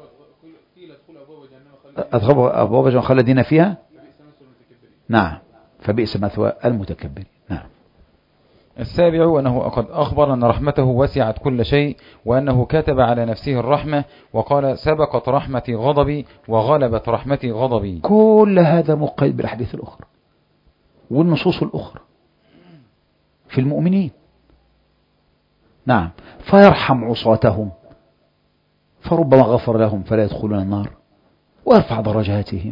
Speaker 1: ادخلوا أبواب جهنم خالدين فيها. نعم، فبئس مثوى المتكبرين. نعم.
Speaker 2: السابع أنه قد أخبر أن رحمته وسعت كل شيء، وأنه كتب على نفسه الرحمة وقال سبقت رحمتي غضبي وغلبت رحمتي غضبي.
Speaker 1: كل هذا مقيد بالأحاديث الأخرى والنصوص الأخرى في المؤمنين. نعم. فيرحم عصاتهم فربما غفر لهم فلا يدخلون النار ويرفع درجاتهم،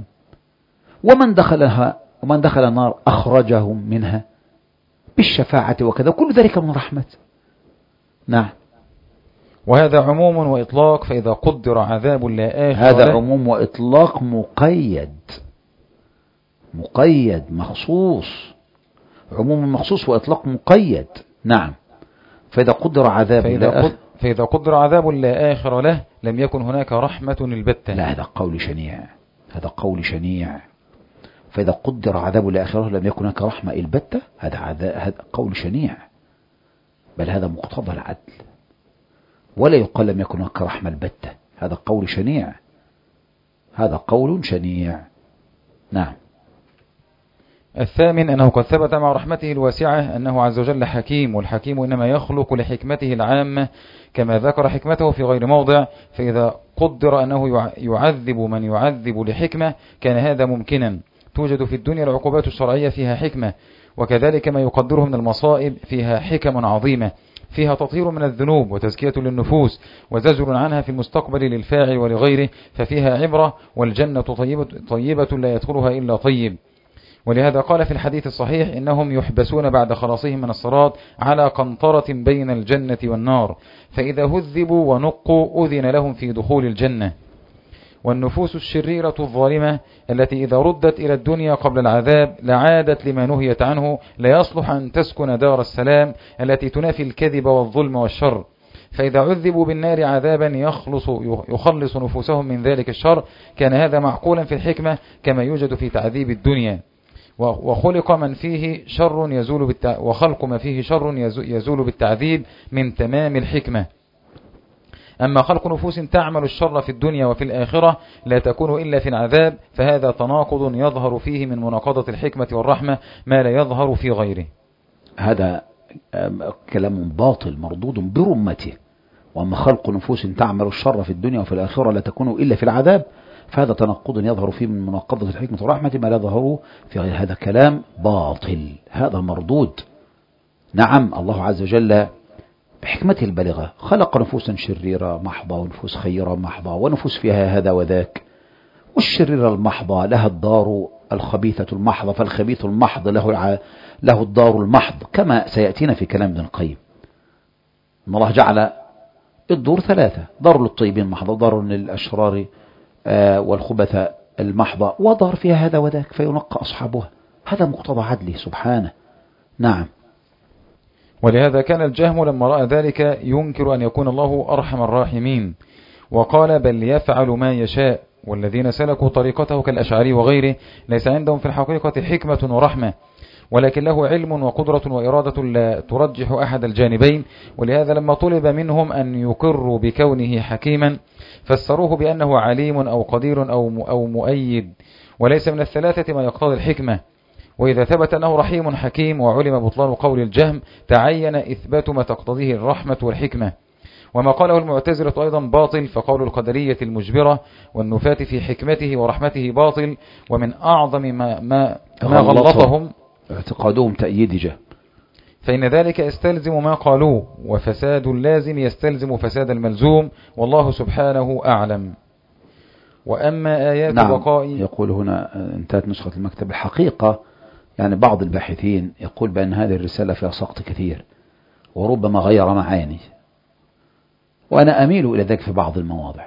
Speaker 1: ومن دخل النار أخرجهم منها بالشفاعة وكذا، كل ذلك من رحمة. نعم.
Speaker 2: وهذا عموم وإطلاق، فإذا قدر عذاب لا آخر
Speaker 1: هذا عموم وإطلاق مقيد مخصوص، عموم مخصوص وإطلاق مقيد. نعم. فإذا قدر عذاب
Speaker 2: لا آخر له لم يكن هناك رحمة البتة.
Speaker 1: لا، هذا قول شنيع. فإذا قدر عذاب لا آخر له لم يكن هناك رحمة البتة، هذا قول شنيع، بل هذا مقتضى العدل. ولا يقال لم يكن هناك رحمة البتة، هذا قول شنيع. نعم.
Speaker 2: الثامن أنه قد ثبت مع رحمته الواسعة أنه عز وجل حكيم، والحكيم إنما يخلق لحكمته العامة كما ذكر حكمته في غير موضع. فإذا قدر أنه يعذب من يعذب لحكمة كان هذا ممكنا. توجد في الدنيا العقوبات الشرعية فيها حكمة، وكذلك ما يقدره من المصائب فيها حكم عظيمة، فيها تطهير من الذنوب وتزكية للنفوس وزجر عنها في المستقبل للفاعل ولغيره، ففيها عبرة، والجنة طيبة لا يدخلها إلا طيب. ولهذا قال في الحديث الصحيح إنهم يحبسون بعد خلاصهم من الصراط على قنطرة بين الجنة والنار، فإذا هذبوا ونقوا أذن لهم في دخول الجنة. والنفوس الشريرة الظالمة التي إذا ردت إلى الدنيا قبل العذاب لعادت لما نهيت عنه لا يصلح أن تسكن دار السلام التي تنافي الكذب والظلم والشر، فإذا عذبوا بالنار عذابا يخلص نفوسهم من ذلك الشر كان هذا معقولا في الحكمة كما يوجد في تعذيب الدنيا. وخلق من فيه شر وخلق ما فيه شر يزول بالتعذيب من تمام الحكمة. أما خلق نفوس تعمل الشر في الدنيا وفي الآخرة لا تكون إلا في العذاب، فهذا تناقض يظهر فيه من مناقضة الحكمة والرحمة ما لا يظهر في غيره.
Speaker 1: هذا كلام باطل مردود برمته. وأما خلق نفوس تعمل الشر في الدنيا وفي الآخرة لا تكون إلا في العذاب، فهذا تناقض يظهر فيه من مناقضة الحكمة والرحمة ما لا ظهره في غير هذا. كلام باطل، هذا مردود. نعم، الله عز وجل بحكمته البالغة خلق نفوسا شريرة محضة ونفوس خيرة محضة ونفوس فيها هذا وذاك، والشريرة المحضة لها الدار الخبيثة المحضة، فالخبيث المحض له الدار المحض، كما سيأتينا في كلام ابن القيم أن الله جعل الدور ثلاثة: دار للطيبين محضة، دار للأشرار والخبث المحضة، ودار فيها هذا وذاك فينقى أصحابها. هذا مقتضى عدله سبحانه. نعم.
Speaker 2: ولهذا كان الجهم لما رأى ذلك ينكر أن يكون الله أرحم الراحمين، وقال بل يفعل ما يشاء. والذين سلكوا طريقته كالأشعري وغيره ليس عندهم في الحقيقة حكمة ورحمة، ولكن له علم وقدرة وإرادة لا ترجح أحد الجانبين. ولهذا لما طلب منهم أن يقروا بكونه حكيما فسروه بأنه عليم أو قدير أو مؤيد، وليس من الثلاثة ما يقتضي الحكمة. وإذا ثبت أنه رحيم حكيم وعلم بطلان قول الجهم تعين إثبات ما تقتضيه الرحمة والحكمة. وما قاله المعتزلة أيضا باطل، فقول القدرية المجبرة والنفاة في حكمته ورحمته باطل. ومن أعظم ما غلطهم
Speaker 1: اعتقادهم تأييد جهم،
Speaker 2: فإن ذلك يستلزم ما قالوه، وفساد اللازم يستلزم فساد الملزوم، والله سبحانه أعلم. وأما آيات بقاء،
Speaker 1: يقول هنا انتهت نسخة المكتب. الحقيقة يعني بعض الباحثين يقول بأن هذه الرسالة فيها سقط كثير وربما غير معاني، وأنا أميل إلى ذلك في بعض المواضع.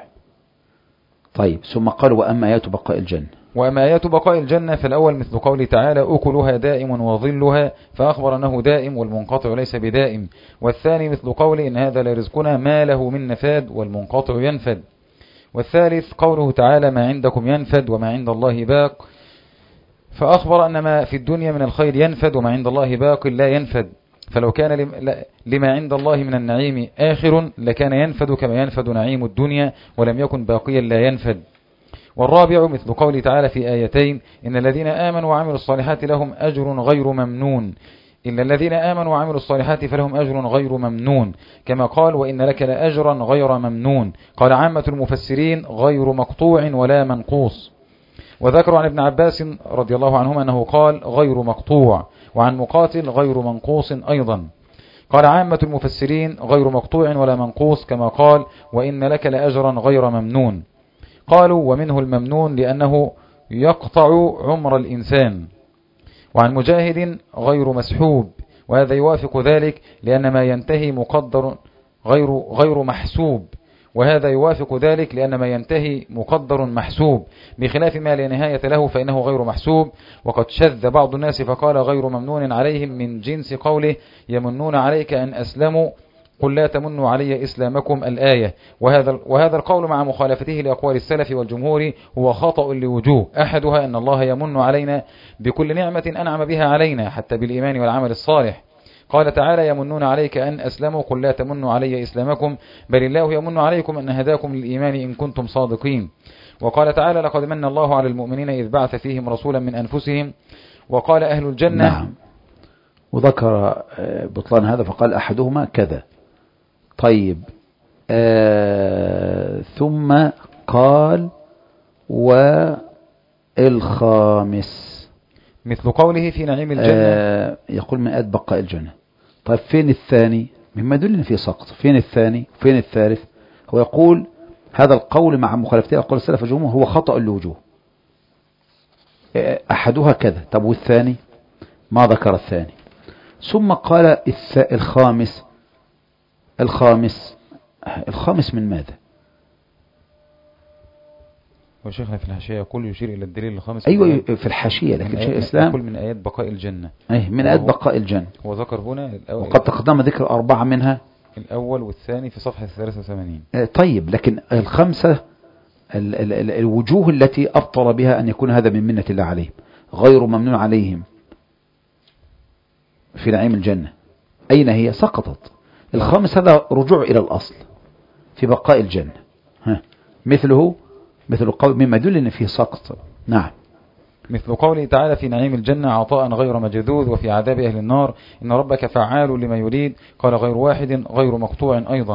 Speaker 1: طيب، ثم قال وأما آيات بقاء الجنة.
Speaker 2: وأما آيات بقاء الجنة فالأول مثل قوله تعالى أكلها دائم وظلها، فأخبر أنه دائم والمنقطع ليس بدائم. والثاني مثل قوله إن هذا لرزقنا ما له من نفاد والمنقطع ينفد. والثالث قوله تعالى ما عندكم ينفد وما عند الله باق، فأخبر أن ما في الدنيا من الخير ينفد وما عند الله باق لا ينفد. فلو كان لما عند الله من النعيم آخر لكان ينفد كما ينفد نعيم الدنيا، ولم يكن باقيا لا ينفد. والرابع مثل قوله تعالى في آيتين إن الذين آمنوا وعملوا الصالحات لهم أجر غير ممنون، إلا الذين آمنوا وعملوا الصالحات فلهم أجر غير ممنون، كما قال وإن لك لأجرا غير ممنون. قال عامة المفسرين غير مقطوع ولا منقوص. وذكروا عن ابن عباس رضي الله عنهما أنه قال غير مقطوع، وعن مقاتل غير منقوص أيضا. قال عامة المفسرين غير مقطوع ولا منقوص، كما قال وإن لك لأجرا غير ممنون. قالوا ومنه الممنون لأنه يقطع عمر الإنسان. وعن مجاهد غير مسحوب، وهذا يوافق ذلك لأن ما ينتهي مقدر غير محسوب، وهذا يوافق ذلك لأن ما ينتهي مقدر محسوب، بخلاف ما لا نهاية له فإنه غير محسوب. وقد شذ بعض الناس فقال غير ممنون عليهم من جنس قوله يمنون عليك أن أسلموا قل لا تمنوا علي إسلامكم الآية. وهذا القول مع مخالفته لأقوال السلف والجمهور هو خطأ لوجوه. أحدها أن الله يمن علينا بكل نعمة أنعم بها علينا حتى بالإيمان والعمل الصالح. قال تعالى يمنون عليك أن أسلموا قل لا تمنوا علي إسلامكم بل الله يمن عليكم أن هداكم للإيمان إن كنتم صادقين. وقال تعالى لقد من الله على المؤمنين إذ بعث فيهم رسولا من أنفسهم. وقال أهل الجنة
Speaker 1: نعم، وذكر بطلان هذا فقال أحدهما كذا. طيب، ثم قال والخامس
Speaker 2: مثل قوله في نعيم الجنة
Speaker 1: يقول من آيات بقاء الجنة. طيب فين الثاني؟ مما يدل في سقط. فين الثاني؟ فين الثالث؟ هو يقول هذا القول مع مخالفته أقوال السلف والجمهور هو خطأ لوجوه. أحدها كذا. طب والثاني؟ ما ذكر الثاني. ثم قال الخامس. الخامس من ماذا؟
Speaker 2: وشيخنا في الحاشية يقول يشير إلى الدليل الخامس.
Speaker 1: أيوة في الحاشية، لكن شيخ الإسلام
Speaker 2: يقول من آيات بقاء الجنة.
Speaker 1: أي من آيات بقاء الجنة.
Speaker 2: هو ذكر هنا
Speaker 1: وقد تقدم ذكر 4 منها،
Speaker 2: الأول والثاني في صفحة 83.
Speaker 1: طيب، لكن الخمسة الوجوه التي أبطل بها أن يكون هذا من منة الله عليهم غير ممنون عليهم في نعيم الجنة، أين هي؟ سقطت. الخامس هذا رجوع إلى الأصل في بقاء الجنة. مثل قول مما يدل أن فيه سقط. نعم.
Speaker 2: مثل قوله تعالى في نعيم الجنة عطاء غير مجذوذ، وفي عذاب أهل النار إن ربك فعال لما يريد. قال غير واحد غير مقطوع أيضا.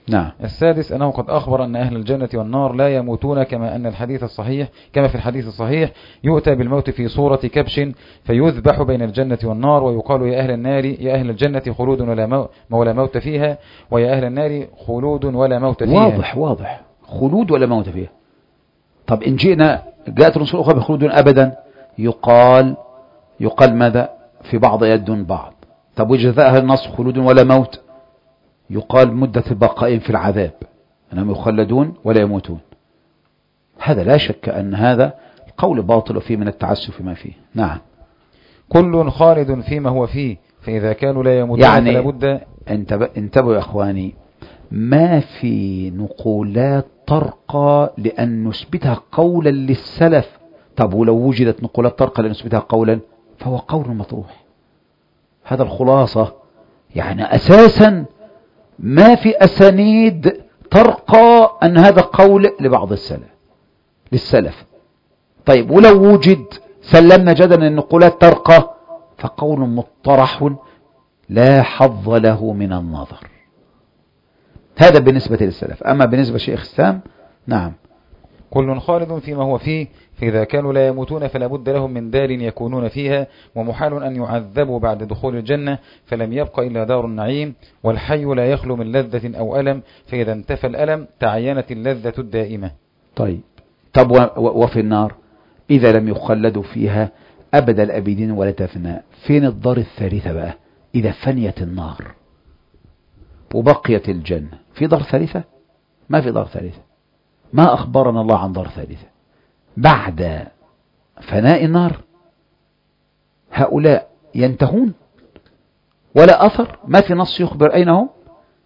Speaker 1: نعم.
Speaker 2: السادس أنه قد أخبر أن أهل الجنة والنار لا يموتون كما في الحديث الصحيح يؤتى بالموت في صورة كبش فيذبح بين الجنة والنار ويقال يا أهل الجنة خلود ولا موت فيها ويا أهل النار خلود ولا موت فيها.
Speaker 1: واضح خلود ولا موت فيها. طب إن جاءت النصوص الأخرى بخلود أبدا يقال ماذا في بعض آيات دون بعض. طب وجزاء النص خلود ولا موت يقال مدة البقاء في العذاب أنهم يخلدون ولا يموتون. هذا لا شك أن هذا القول باطل وفيه من التعسف ما فيه. نعم.
Speaker 2: كل خالد فيما هو فيه فإذا كانوا لا يموتون
Speaker 1: يعني
Speaker 2: فلا بد.
Speaker 1: انتبهوا يا أخواني، ما في نقولات ترقى لأن نثبتها قولا للسلف. طب ولو وجدت نقولات ترقى لأن نثبتها قولا فهو قول مطروح. هذا الخلاصة. يعني أساسا ما في أسانيد ترقى أن هذا قول لبعض للسلف. طيب ولو وجد سلمنا جدلا أن النقولات ترقى فقول مطرح لا حظ له من النظر. هذا بالنسبة للسلف. أما بالنسبة لشيخ الإسلام نعم.
Speaker 2: كل خالد فيما هو فيه فإذا كانوا لا يموتون فلا بد لهم من دار يكونون فيها ومحال أن يعذبوا بعد دخول الجنة فلم يبق إلا دار النعيم والحي لا يخلو من لذة أو ألم فإذا انتفى الألم تعينت اللذة الدائمة.
Speaker 1: طيب وفي النار إذا لم يخلدوا فيها أبد الأبدين ولا تفنى. فين الدار الثالثة بقى إذا فنيت النار وبقيت الجنة؟ في دار ثالثة؟ ما في دار ثالثة. ما أخبرنا الله عن دار ثالثة بعد فناء النار. هؤلاء ينتهون ولا أثر. ما في نص يخبر أين هم.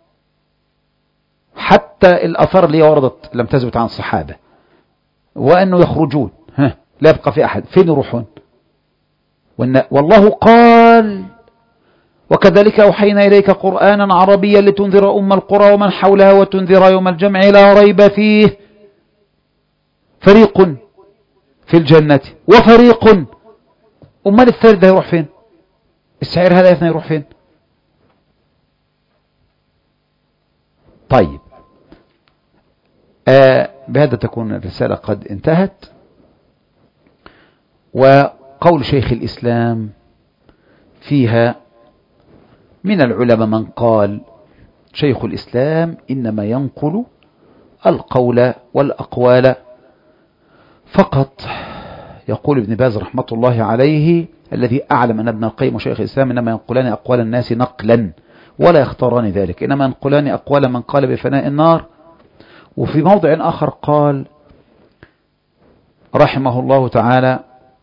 Speaker 1: حتى الأثر اللي وردت لم تثبت عن الصحابة وأنه يخرجون لا يبقى في أحد. فين يروحون؟ والله قال وكذلك أوحينا إليك قرآنا عربيا لتنذر أم القرى ومن حولها وتنذر يوم الجمع لا ريب فيه فريق في الجنة وفريق. أمال الثالث ده يروح فين؟ السعير هذا يثنى يروح فين؟ طيب بهذا تكون الرسالة قد انتهت. وقول شيخ الإسلام فيها من العلماء من قال شيخ الإسلام إنما ينقل القول والأقوال فقط. يقول ابن باز رحمة الله عليه الذي أعلم أن ابن القيم وشيخ الإسلام إنما ينقلان أقوال الناس نقلا ولا يختاران ذلك، إنما ينقلان أقوال من قال بفناء النار. وفي موضع آخر قال رحمه الله تعالى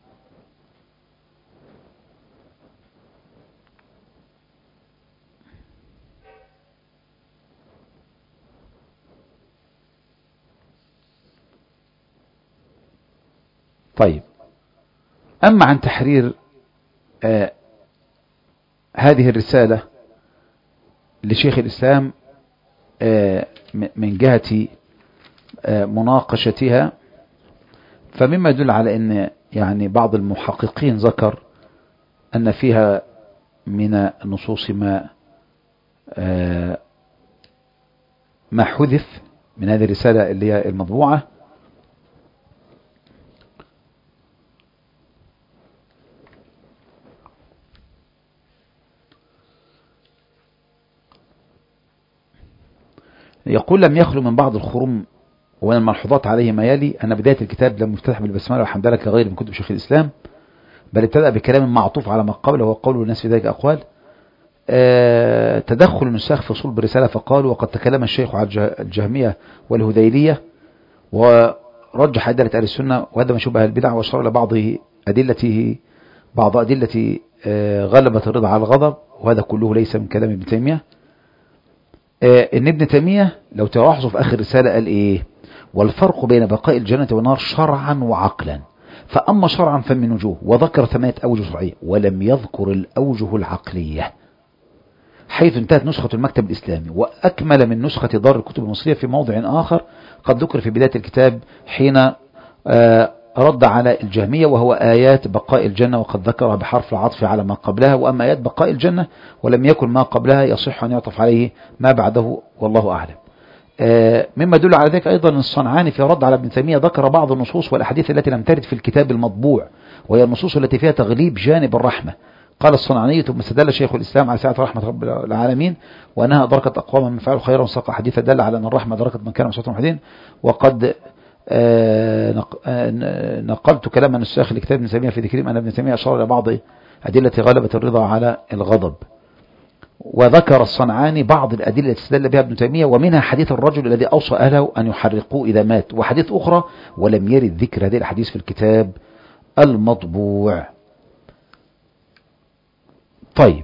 Speaker 1: طيب أما عن تحرير هذه الرسالة لشيخ الإسلام من جهة مناقشتها فمما يدل على أن يعني بعض المحققين ذكر أن فيها من النصوص ما حذف من هذه الرسالة اللي هي المطبوعة. يقول لم يخلو من بعض الخروم ومن الملحوظات عليه ما يلي أن بداية الكتاب لم يفتتح بالبسملة والحمدلله كغير من كتب شيخ الإسلام، بل ابتدأ بكلام معطوف على ما قبله وقول الناس في ذلك أقوال. تدخل النساخ في صلب الرسالة فقالوا وقد تكلم الشيخ على الجهمية والهذيلية ورجح أدلة أهل السنة وهذا ما شبه البدع وأشار إلى بعض أدلة غلبة الرضا على الغضب، وهذا كله ليس من كلام ابن تيمية. إن ابن تيمية لو تلاحظوا في آخر رسالة قال إيه؟ والفرق بين بقاء الجنة والنار شرعا وعقلا، فأما شرعا فمن وجوه، وذكر 8 أوجه شرعية ولم يذكر الأوجه العقلية، حيث انتهت نسخة المكتب الإسلامي وأكمل من نسخة دار الكتب المصرية في موضع آخر قد ذكر في بداية الكتاب حين رد على الجهمية وهو آيات بقاء الجنة وقد ذكرها بحرف العطف على ما قبلها، وأما آيات بقاء الجنة ولم يكن ما قبلها يصح أن يعطف عليه ما بعده والله أعلم. مما يدل على ذلك أيضا الصنعاني في رد على ابن تيمية ذكر بعض النصوص والأحاديث التي لم ترد في الكتاب المطبوع، وهي النصوص التي فيها تغليب جانب الرحمة. قال الصنعاني: ثم استدل شيخ الإسلام على سعة رحمة رب العالمين وأنها أدركت أقواما من فعلوا خيرا، وساق حديث دل على أن الرحمة أدركت من كان مسوة موحدين. وقد نقلت كلاما الشيخ لكتاب ابن تيمية في ذكرهم أن ابن تيمية أشار إلى بعض أدلة غلبة الرضا على الغضب. وذكر الصنعاني بعض الأدلة التي استدل بها ابن تيمية، ومنها حديث الرجل الذي أوصى أهله أن يحرقوه إذا مات، وحديث أخرى ولم يرد ذكر هذه الحديث في الكتاب المطبوع. طيب،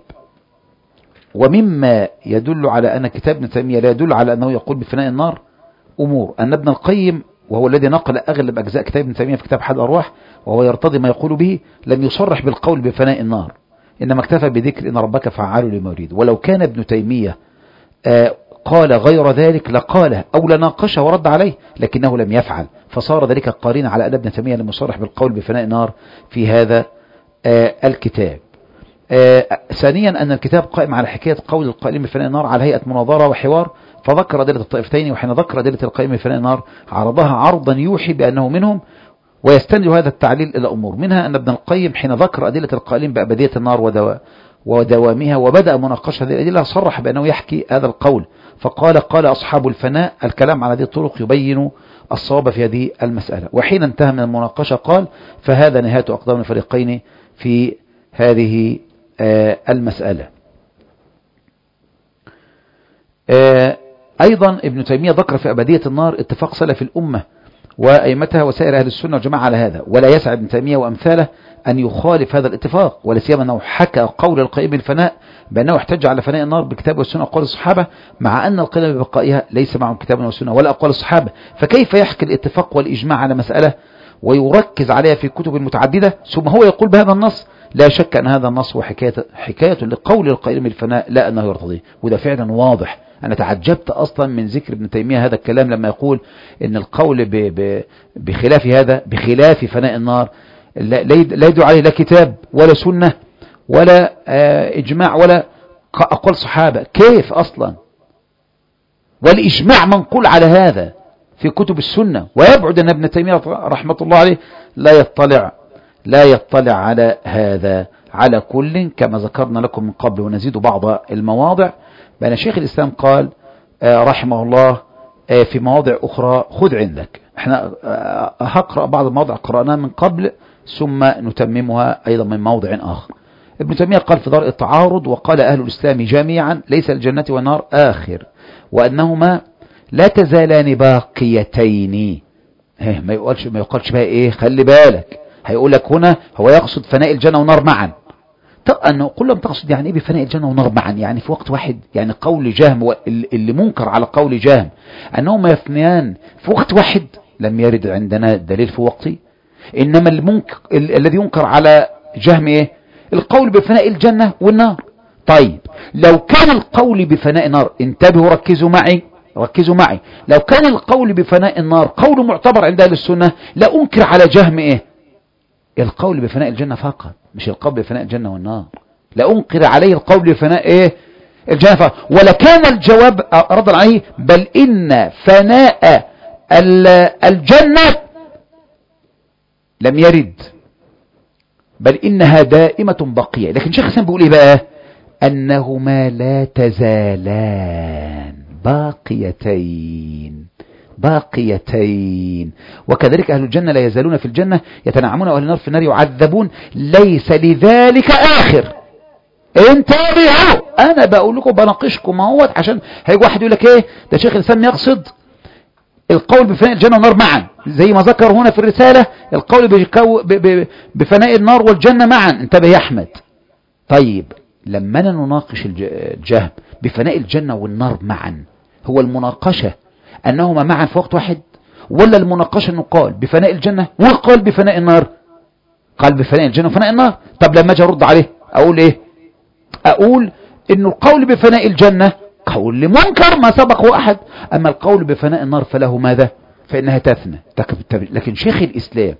Speaker 1: ومما يدل على أن كتاب ابن تيمية لا يدل على أنه يقول بفناء النار أمور أن ابن القيم، وهو الذي نقل أغلب أجزاء كتاب ابن تيمية في كتاب حد الأرواح وهو يرتضي ما يقول به، لم يصرح بالقول بفناء النار، إنما اكتفى بذكر إن ربك فعال لما يريد. ولو كان ابن تيمية قال غير ذلك لقاله أو لناقشه ورد عليه، لكنه لم يفعل، فصار ذلك قارنا على أن ابن تيمية لم يصرح بالقول بفناء النار في هذا الكتاب. ثانيا أن الكتاب قائم على حكاية قول القائلين بفناء النار على هيئة مناظرة وحوار، فذكر أدلة الطائفتين، وحين ذكر أدلة القائلين بفناء النار عرضها عرضا يوحي بأنه منهم، ويستند هذا التعليل إلى أمور، منها أن ابن القيم حين ذكر أدلة القائلين بأبدية النار ودوامها وبدأ مناقشة هذه الأدلة صرح بأنه يحكي هذا القول، فقال: قال أصحاب الفناء. الكلام على هذه الطرق يبين الصواب في هذه المسألة. وحين انتهى من المناقشة قال: فهذا نهاية أقدام الفريقين في هذه المسألة. أيضا ابن تيمية ذكر في أبدية النار اتفاق سلف الأمة وأئمتها وسائر أهل السنة والجماعة على هذا، ولا يسعى ابن تيمية وأمثاله أن يخالف هذا الاتفاق، ولا سيما أنه حكى قول القائم بالفناء بأنه احتج على فناء النار بالكتاب والسنة وأقوال الصحابة، مع أن القائل ببقائها ليس معهم كتاب والسنة ولا أقوال الصحابة، فكيف يحكي الاتفاق والإجماع على مسألة ويركز عليها في كتب متعددة ثم هو يقول بهذا النص؟ لا شك أن هذا النص حكاية لقول القائل بالفناء لا أنه يرتضيه، وده فعلا واضح. أنا تعجبت أصلا من ذكر ابن تيمية هذا الكلام لما يقول إن القول بخلاف هذا، بخلاف فناء النار، لا يدعو عليه لا كتاب ولا سنة ولا إجماع ولا أقوال صحابة. كيف أصلا؟ والإجماع منقول على هذا في كتب السنة، ويبعد أن ابن تيمية رحمة الله عليه لا يطلع على هذا. على كل كما ذكرنا لكم من قبل ونزيد بعض المواضع، بأن شيخ الإسلام قال رحمه الله في مواضع أخرى خذ عندك. احنا هقرأ بعض المواضع قرأناها من قبل ثم نتممها أيضا من موضع آخر. ابن تيمية قال في دار التعارض: وقال أهل الإسلام جميعا ليس الجنة والنار آخر، وأنهما لا تزالان باقيتين. ما يقولش بقى إيه، خلي بالك، هيقول لك هنا هو يقصد فناء الجنة والنار معا. أنه قل لهم تقصد يعني إيه بفناء الجنة والنار معا؟ يعني في وقت واحد، يعني قول جهم اللي منكر على قول جهم أنهما يفنيان في وقت واحد لم يرد عندنا دليل في وقته. إنما الذي ينكر على جهم إيه؟ القول بفناء الجنة والنار. طيب لو كان القول بفناء النار، انتبهوا ركزوا معي، لو كان القول بفناء النار قول معتبر عند أهل السنة لا أنكر على جهم إيه؟ القول بفناء الجنة فقط، مش القول بفناء الجنة والنار. لا أنكر عليه القول بفناء إيه؟ الجنة فقط. ولكان الجواب ردا عليه: بل إن فناء الجنة لم يرد، بل إنها دائمة بقية. لكن شيخ حسن بيقول إيه بقى؟ أنهما لا تزالان باقيتين، وكذلك أهل الجنة لا يزالون في الجنة يتنعمون، وأهل النار في النار يعذبون، ليس لذلك آخر. انتبهوا، أنا بقول لكم بناقشكم اهوت، عشان هيجي واحد يقول لك إيه ده شيخ الإسلام يقصد القول بفناء الجنة والنار معا، زي ما ذكر هنا في الرسالة القول بفناء النار والجنة معا. انتبه يا أحمد. طيب لما نناقش الجهم بفناء الجنة والنار معا، هو المناقشة أنهما معا في وقت واحد، ولا المناقشة أنه قال بفناء الجنة وقال بفناء النار؟ قال بفناء الجنة وفناء النار. طب لما أجي أرد عليه أقول إيه؟ أقول إنه القول بفناء الجنة قول منكر ما سبقه أحد، أما القول بفناء النار فله ماذا؟ فإنها تثنى. لكن شيخ الإسلام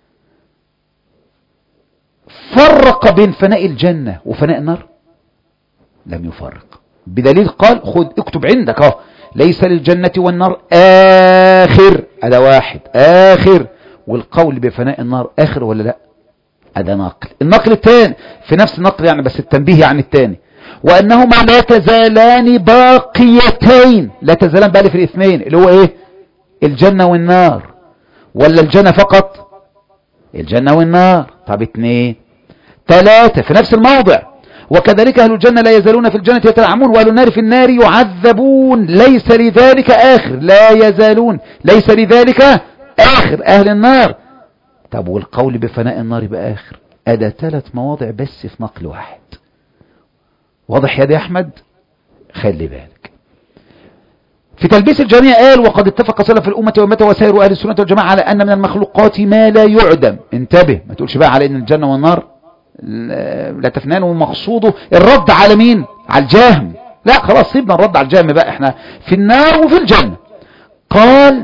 Speaker 1: فرق بين فناء الجنة وفناء النار؟ لم يفرق، بدليل قال خذ اكتب عندك ليس للجنة والنار آخر، هذا واحد آخر، والقول بفناء النار آخر ولا لا؟ هذا نقل. النقل الثاني في نفس النقل يعني، بس التنبيه يعني الثاني، وأنهما لا تزالان باقيتين، لا تزالان بقى في الاثنين اللي هو ايه؟ الجنة والنار، ولا الجنة فقط؟ الجنة والنار. طب 2 3 في نفس الموضع، وكذلك أهل الجنة لا يزالون في الجنة يتنعمون، وأهل النار في النار يعذبون، ليس لذلك آخر، لا يزالون ليس لذلك آخر أهل النار. طب والقول بفناء النار يبقى آخر. أدا 3 مواضع بس في نقل واحد. واضح يا دي أحمد؟ خلي بالك. في تلبيس الجميع قال وقد اتفق سلف الأمة وأمته وسائر أهل السنة والجماعة على أن من المخلوقات ما لا يعدم. انتبه، ما تقولش بقى على أن الجنة والنار لا تفنان ومقصوده الرد على مين؟ على الجهم. لا خلاص سيبنا الرد على الجهم بقى، احنا في النار وفي الجنة. قال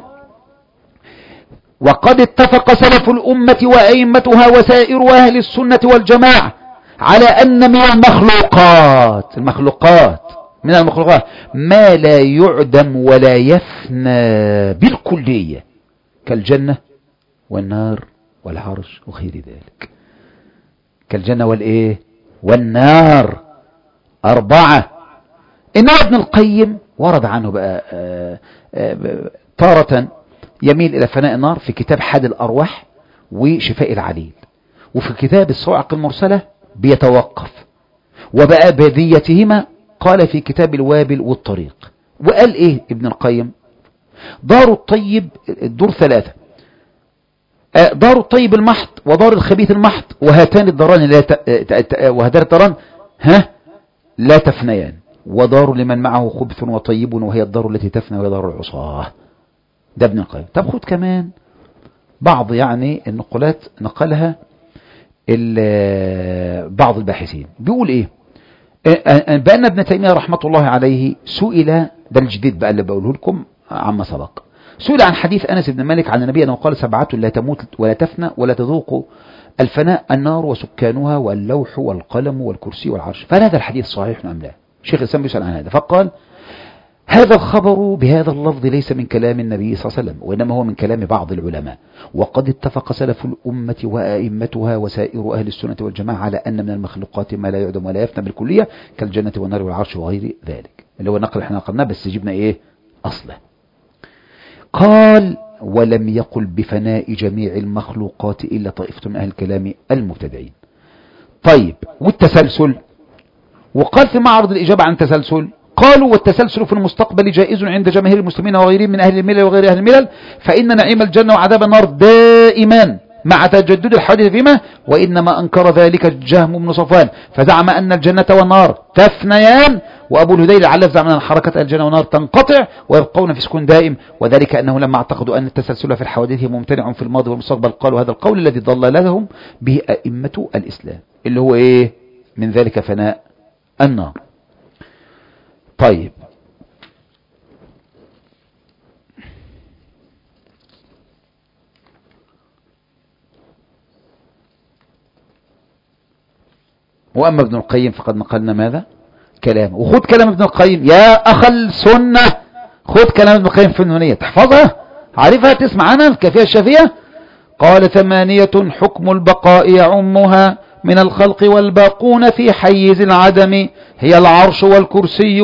Speaker 1: وقد اتفق سلف الأمة وأئمتها وسائر أهل السنة والجماعة على أن من المخلوقات من المخلوقات ما لا يعدم ولا يفنى بالكلية، كالجنة والنار والعرش وغير ذلك. كالجنة والإيه؟ والنار. 4. إنما ابن القيم ورد عنه بقى تارة يميل إلى فناء النار في كتاب حاد الأرواح وشفاء العليل، وفي كتاب الصواعق المرسلة بيتوقف، وبقى بذيتهما قال في كتاب الوابل والطريق. وقال إيه ابن القيم؟ دار الطيب الدور 3، دار الطيب المحض ودار الخبيث المحض، وهاتان الداران لا تفنيان، ودار لمن معه خبث وطيب وهي الدار التي تفنى وهي دار العصاه. ده ابن القيم. طب خد كمان بعض يعني النقلات نقلها بعض الباحثين. بيقول ايه؟ بأن ابن تيمية رحمة الله عليه سئل، ده الجديد بقى اللي بقوله لكم عما سبق، سئل عن حديث أنس بن مالك عن النبي أنه قال 7 لا تموت ولا تفنى ولا تذوق الفناء، النار وسكانها واللوح والقلم والكرسي والعرش، فهل هذا الحديث صحيح أم لا؟ شيخ الإسلام بيسأل عن هذا، فقال هذا الخبر بهذا اللفظ ليس من كلام النبي صلى الله عليه وسلم، وإنما هو من كلام بعض العلماء، وقد اتفق سلف الأمة وأئمتها وسائر أهل السنة والجماعة على أن من المخلوقات ما لا يعدم ولا يفنى بالكلية، كالجنة والنار والعرش وغير ذلك، اللي هو النقل احنا نقلناه بس جبنا ايه أصله. قال ولم يقل بفناء جميع المخلوقات إلا طائفة من أهل الكلام المبتدعين. طيب والتسلسل؟ وقال في معرض الإجابة عن التسلسل، قالوا والتسلسل في المستقبل جائز عند جماهير المسلمين وغيرهم من أهل الملل وغير أهل الملل، فإن نعيم الجنة وعذاب النار دائما مع تجدد الحادث فيما، وإنما أنكر ذلك الجهم بن صفوان فزعم أن الجنة والنار تفنيان، وأبو الهذيل علف زعم أن حركة الجنة والنار تنقطع ويبقون في سكون دائم، وذلك أنه لما اعتقدوا أن التسلسل في الحوادث ممتنع في الماضي والمستقبل قالوا هذا القول الذي ضل لهم به أئمة الإسلام، اللي هو إيه؟ من ذلك فناء النار. طيب وأما ابن القيم فقد نقلنا ماذا؟ كلامه. وخد كلام ابن القيم يا أخ السنة، خد كلام ابن القيم في النونية تحفظها عارفها تسمع عنها الكافية الشافية. قال 8 حكم البقاء يعمها من الخلق والباقون في حيز العدم، هي العرش والكرسي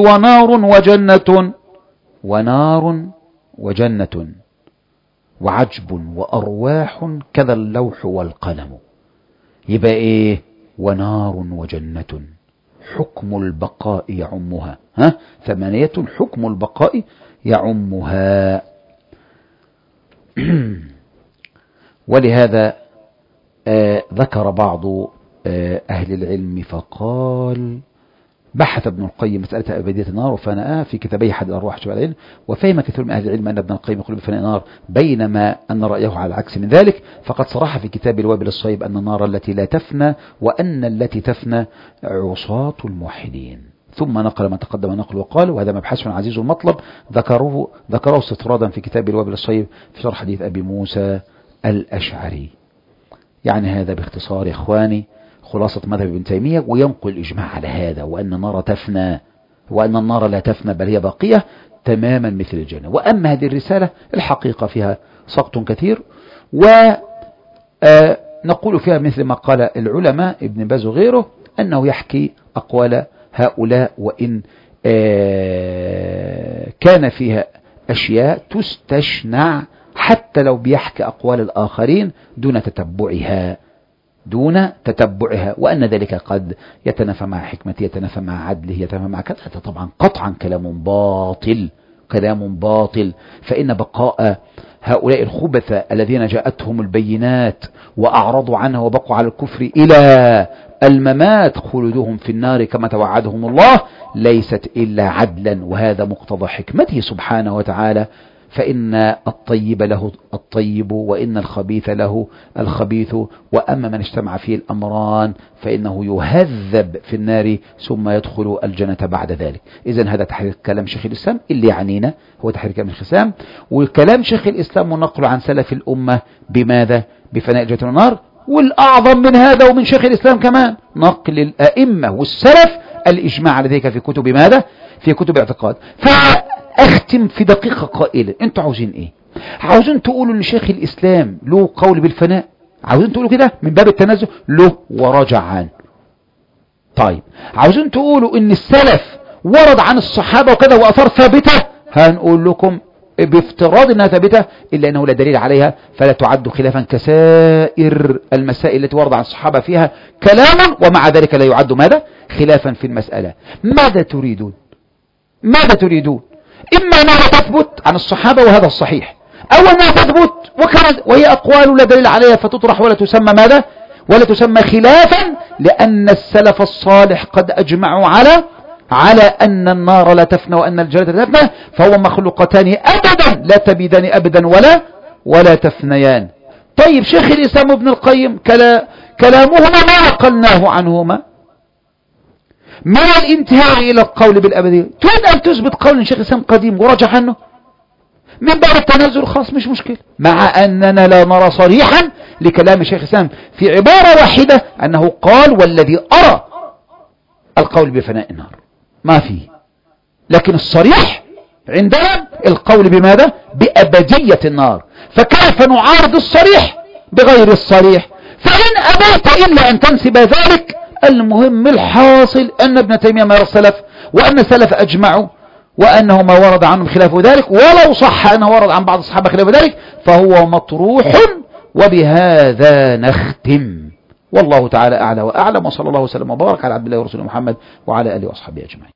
Speaker 1: ونار وجنة وعجب وأرواح كذا اللوح والقلم. يبقى إيه؟ ونار وجنة حكم البقاء يعمها. 8 حكم البقاء يعمها. ولهذا ذكر بعض أهل العلم فقال بحث ابن القيم مسألة أبدية النار وفناءها في كتابي حد الأرواح شبه العلم، وفهم كثير من أهل العلم أن ابن القيم يقول بفناء النار، بينما أن رأيه على العكس من ذلك، فقد صرح في كتاب الوابل الصيب أن النار التي لا تفنى وأن التي تفنى عصاة الموحدين. ثم نقل ما تقدم نقل وقال، وهذا مبحث عزيز المطلب ذكره استطرادا في كتاب الوابل الصيب في شرح حديث أبي موسى الأشعري. يعني هذا باختصار يا إخواني خلاصة مذهب ابن تيمية، وينقل الإجماع على هذا، وأن النار تفنى وأن النار لا تفنى بل هي باقية تماما مثل الجنة. وأما هذه الرسالة الحقيقة فيها سقط كثير، ونقول فيها مثل ما قال العلماء ابن باز وغيره أنه يحكي أقوال هؤلاء، وإن كان فيها أشياء تستشنع حتى لو بيحكي أقوال الآخرين دون تتبعها، وأن ذلك قد يتنافى مع حكمته، يتنافى مع عدله، يتنافى مع كذا. هذا طبعا قطعا كلام باطل. فإن بقاء هؤلاء الخبثة الذين جاءتهم البينات وأعرضوا عنها وبقوا على الكفر إلى الممات خلودهم في النار كما توعدهم الله ليست إلا عدلا، وهذا مقتضى حكمته سبحانه وتعالى. فإن الطيب له الطيب، وإن الخبيث له الخبيث، وأما من اجتمع فيه الأمران فإنه يهذب في النار ثم يدخل الجنة بعد ذلك. إذن هذا تحرير كلام شيخ الإسلام، اللي يعنينا هو تحرير كلام شيخ الإسلام. وكلام شيخ الإسلام ونقل عن سلف الأمة بماذا؟ بفناء الجنة والنار. والأعظم من هذا ومن شيخ الإسلام كمان نقل الأئمة والسلف الإجماع على ذلك في كتب ماذا؟ في كتب اعتقاد. فأختم في دقيقة قائلة، أنتوا عاوزين إيه؟ عاوزين تقولوا أن شيخ الإسلام له قول بالفناء؟ عاوزين تقولوا كده من باب التنزه؟ له ورجع عنه. طيب عاوزين تقولوا أن السلف ورد عن الصحابة وكذا وأثار ثابتة؟ هنقول لكم بافتراض أنها ثابتة إلا أنه لا دليل عليها فلا تعد خلافا كسائر المسائل التي ورد عن الصحابة فيها كلاما، ومع ذلك لا يعد ماذا؟ خلافا في المسألة. ماذا تريدون؟ إما أنها تثبت عن الصحابة وهذا الصحيح، أو أنها تثبت وهي أقوال لا دليل عليها فتطرح ولا تسمى ماذا؟ ولا تسمى خلافا، لأن السلف الصالح قد أجمعوا على أن النار لا تفنى وأن الجنة لا تفنى، فهو مخلوقتان أبدا لا تبيدان أبدا ولا تفنيان. طيب شيخ الإسلام ابن القيم كلامهما ما نقلناه عنهما مع الانتهاء إلى القول بالأبدية. تريد أن تثبت قول شيخ الإسلام قديم ورجع عنه من باب التنازل، خاص مش مشكلة، مع أننا لا نرى صريحا لكلام شيخ الإسلام في عبارة واحدة أنه قال والذي أرى القول بفناء النار ما فيه. لكن الصريح عندنا القول بماذا؟ بأبدية النار. فكيف نعارض الصريح بغير الصريح؟ فإن أبيت إلا أن تنسب ذلك، المهم الحاصل أن ابن تيمية ما يرى السلف، وأن السلف أجمعوا وأنه ما ورد عنهم خلاف ذلك، ولو صح أنه ورد عن بعض الصحابة خلاف ذلك فهو مطروح. وبهذا نختم، والله تعالى أعلى وأعلم، وصلى الله وسلم وبارك على عبد الله ورسوله محمد وعلى آله وأصحابه أجمعين.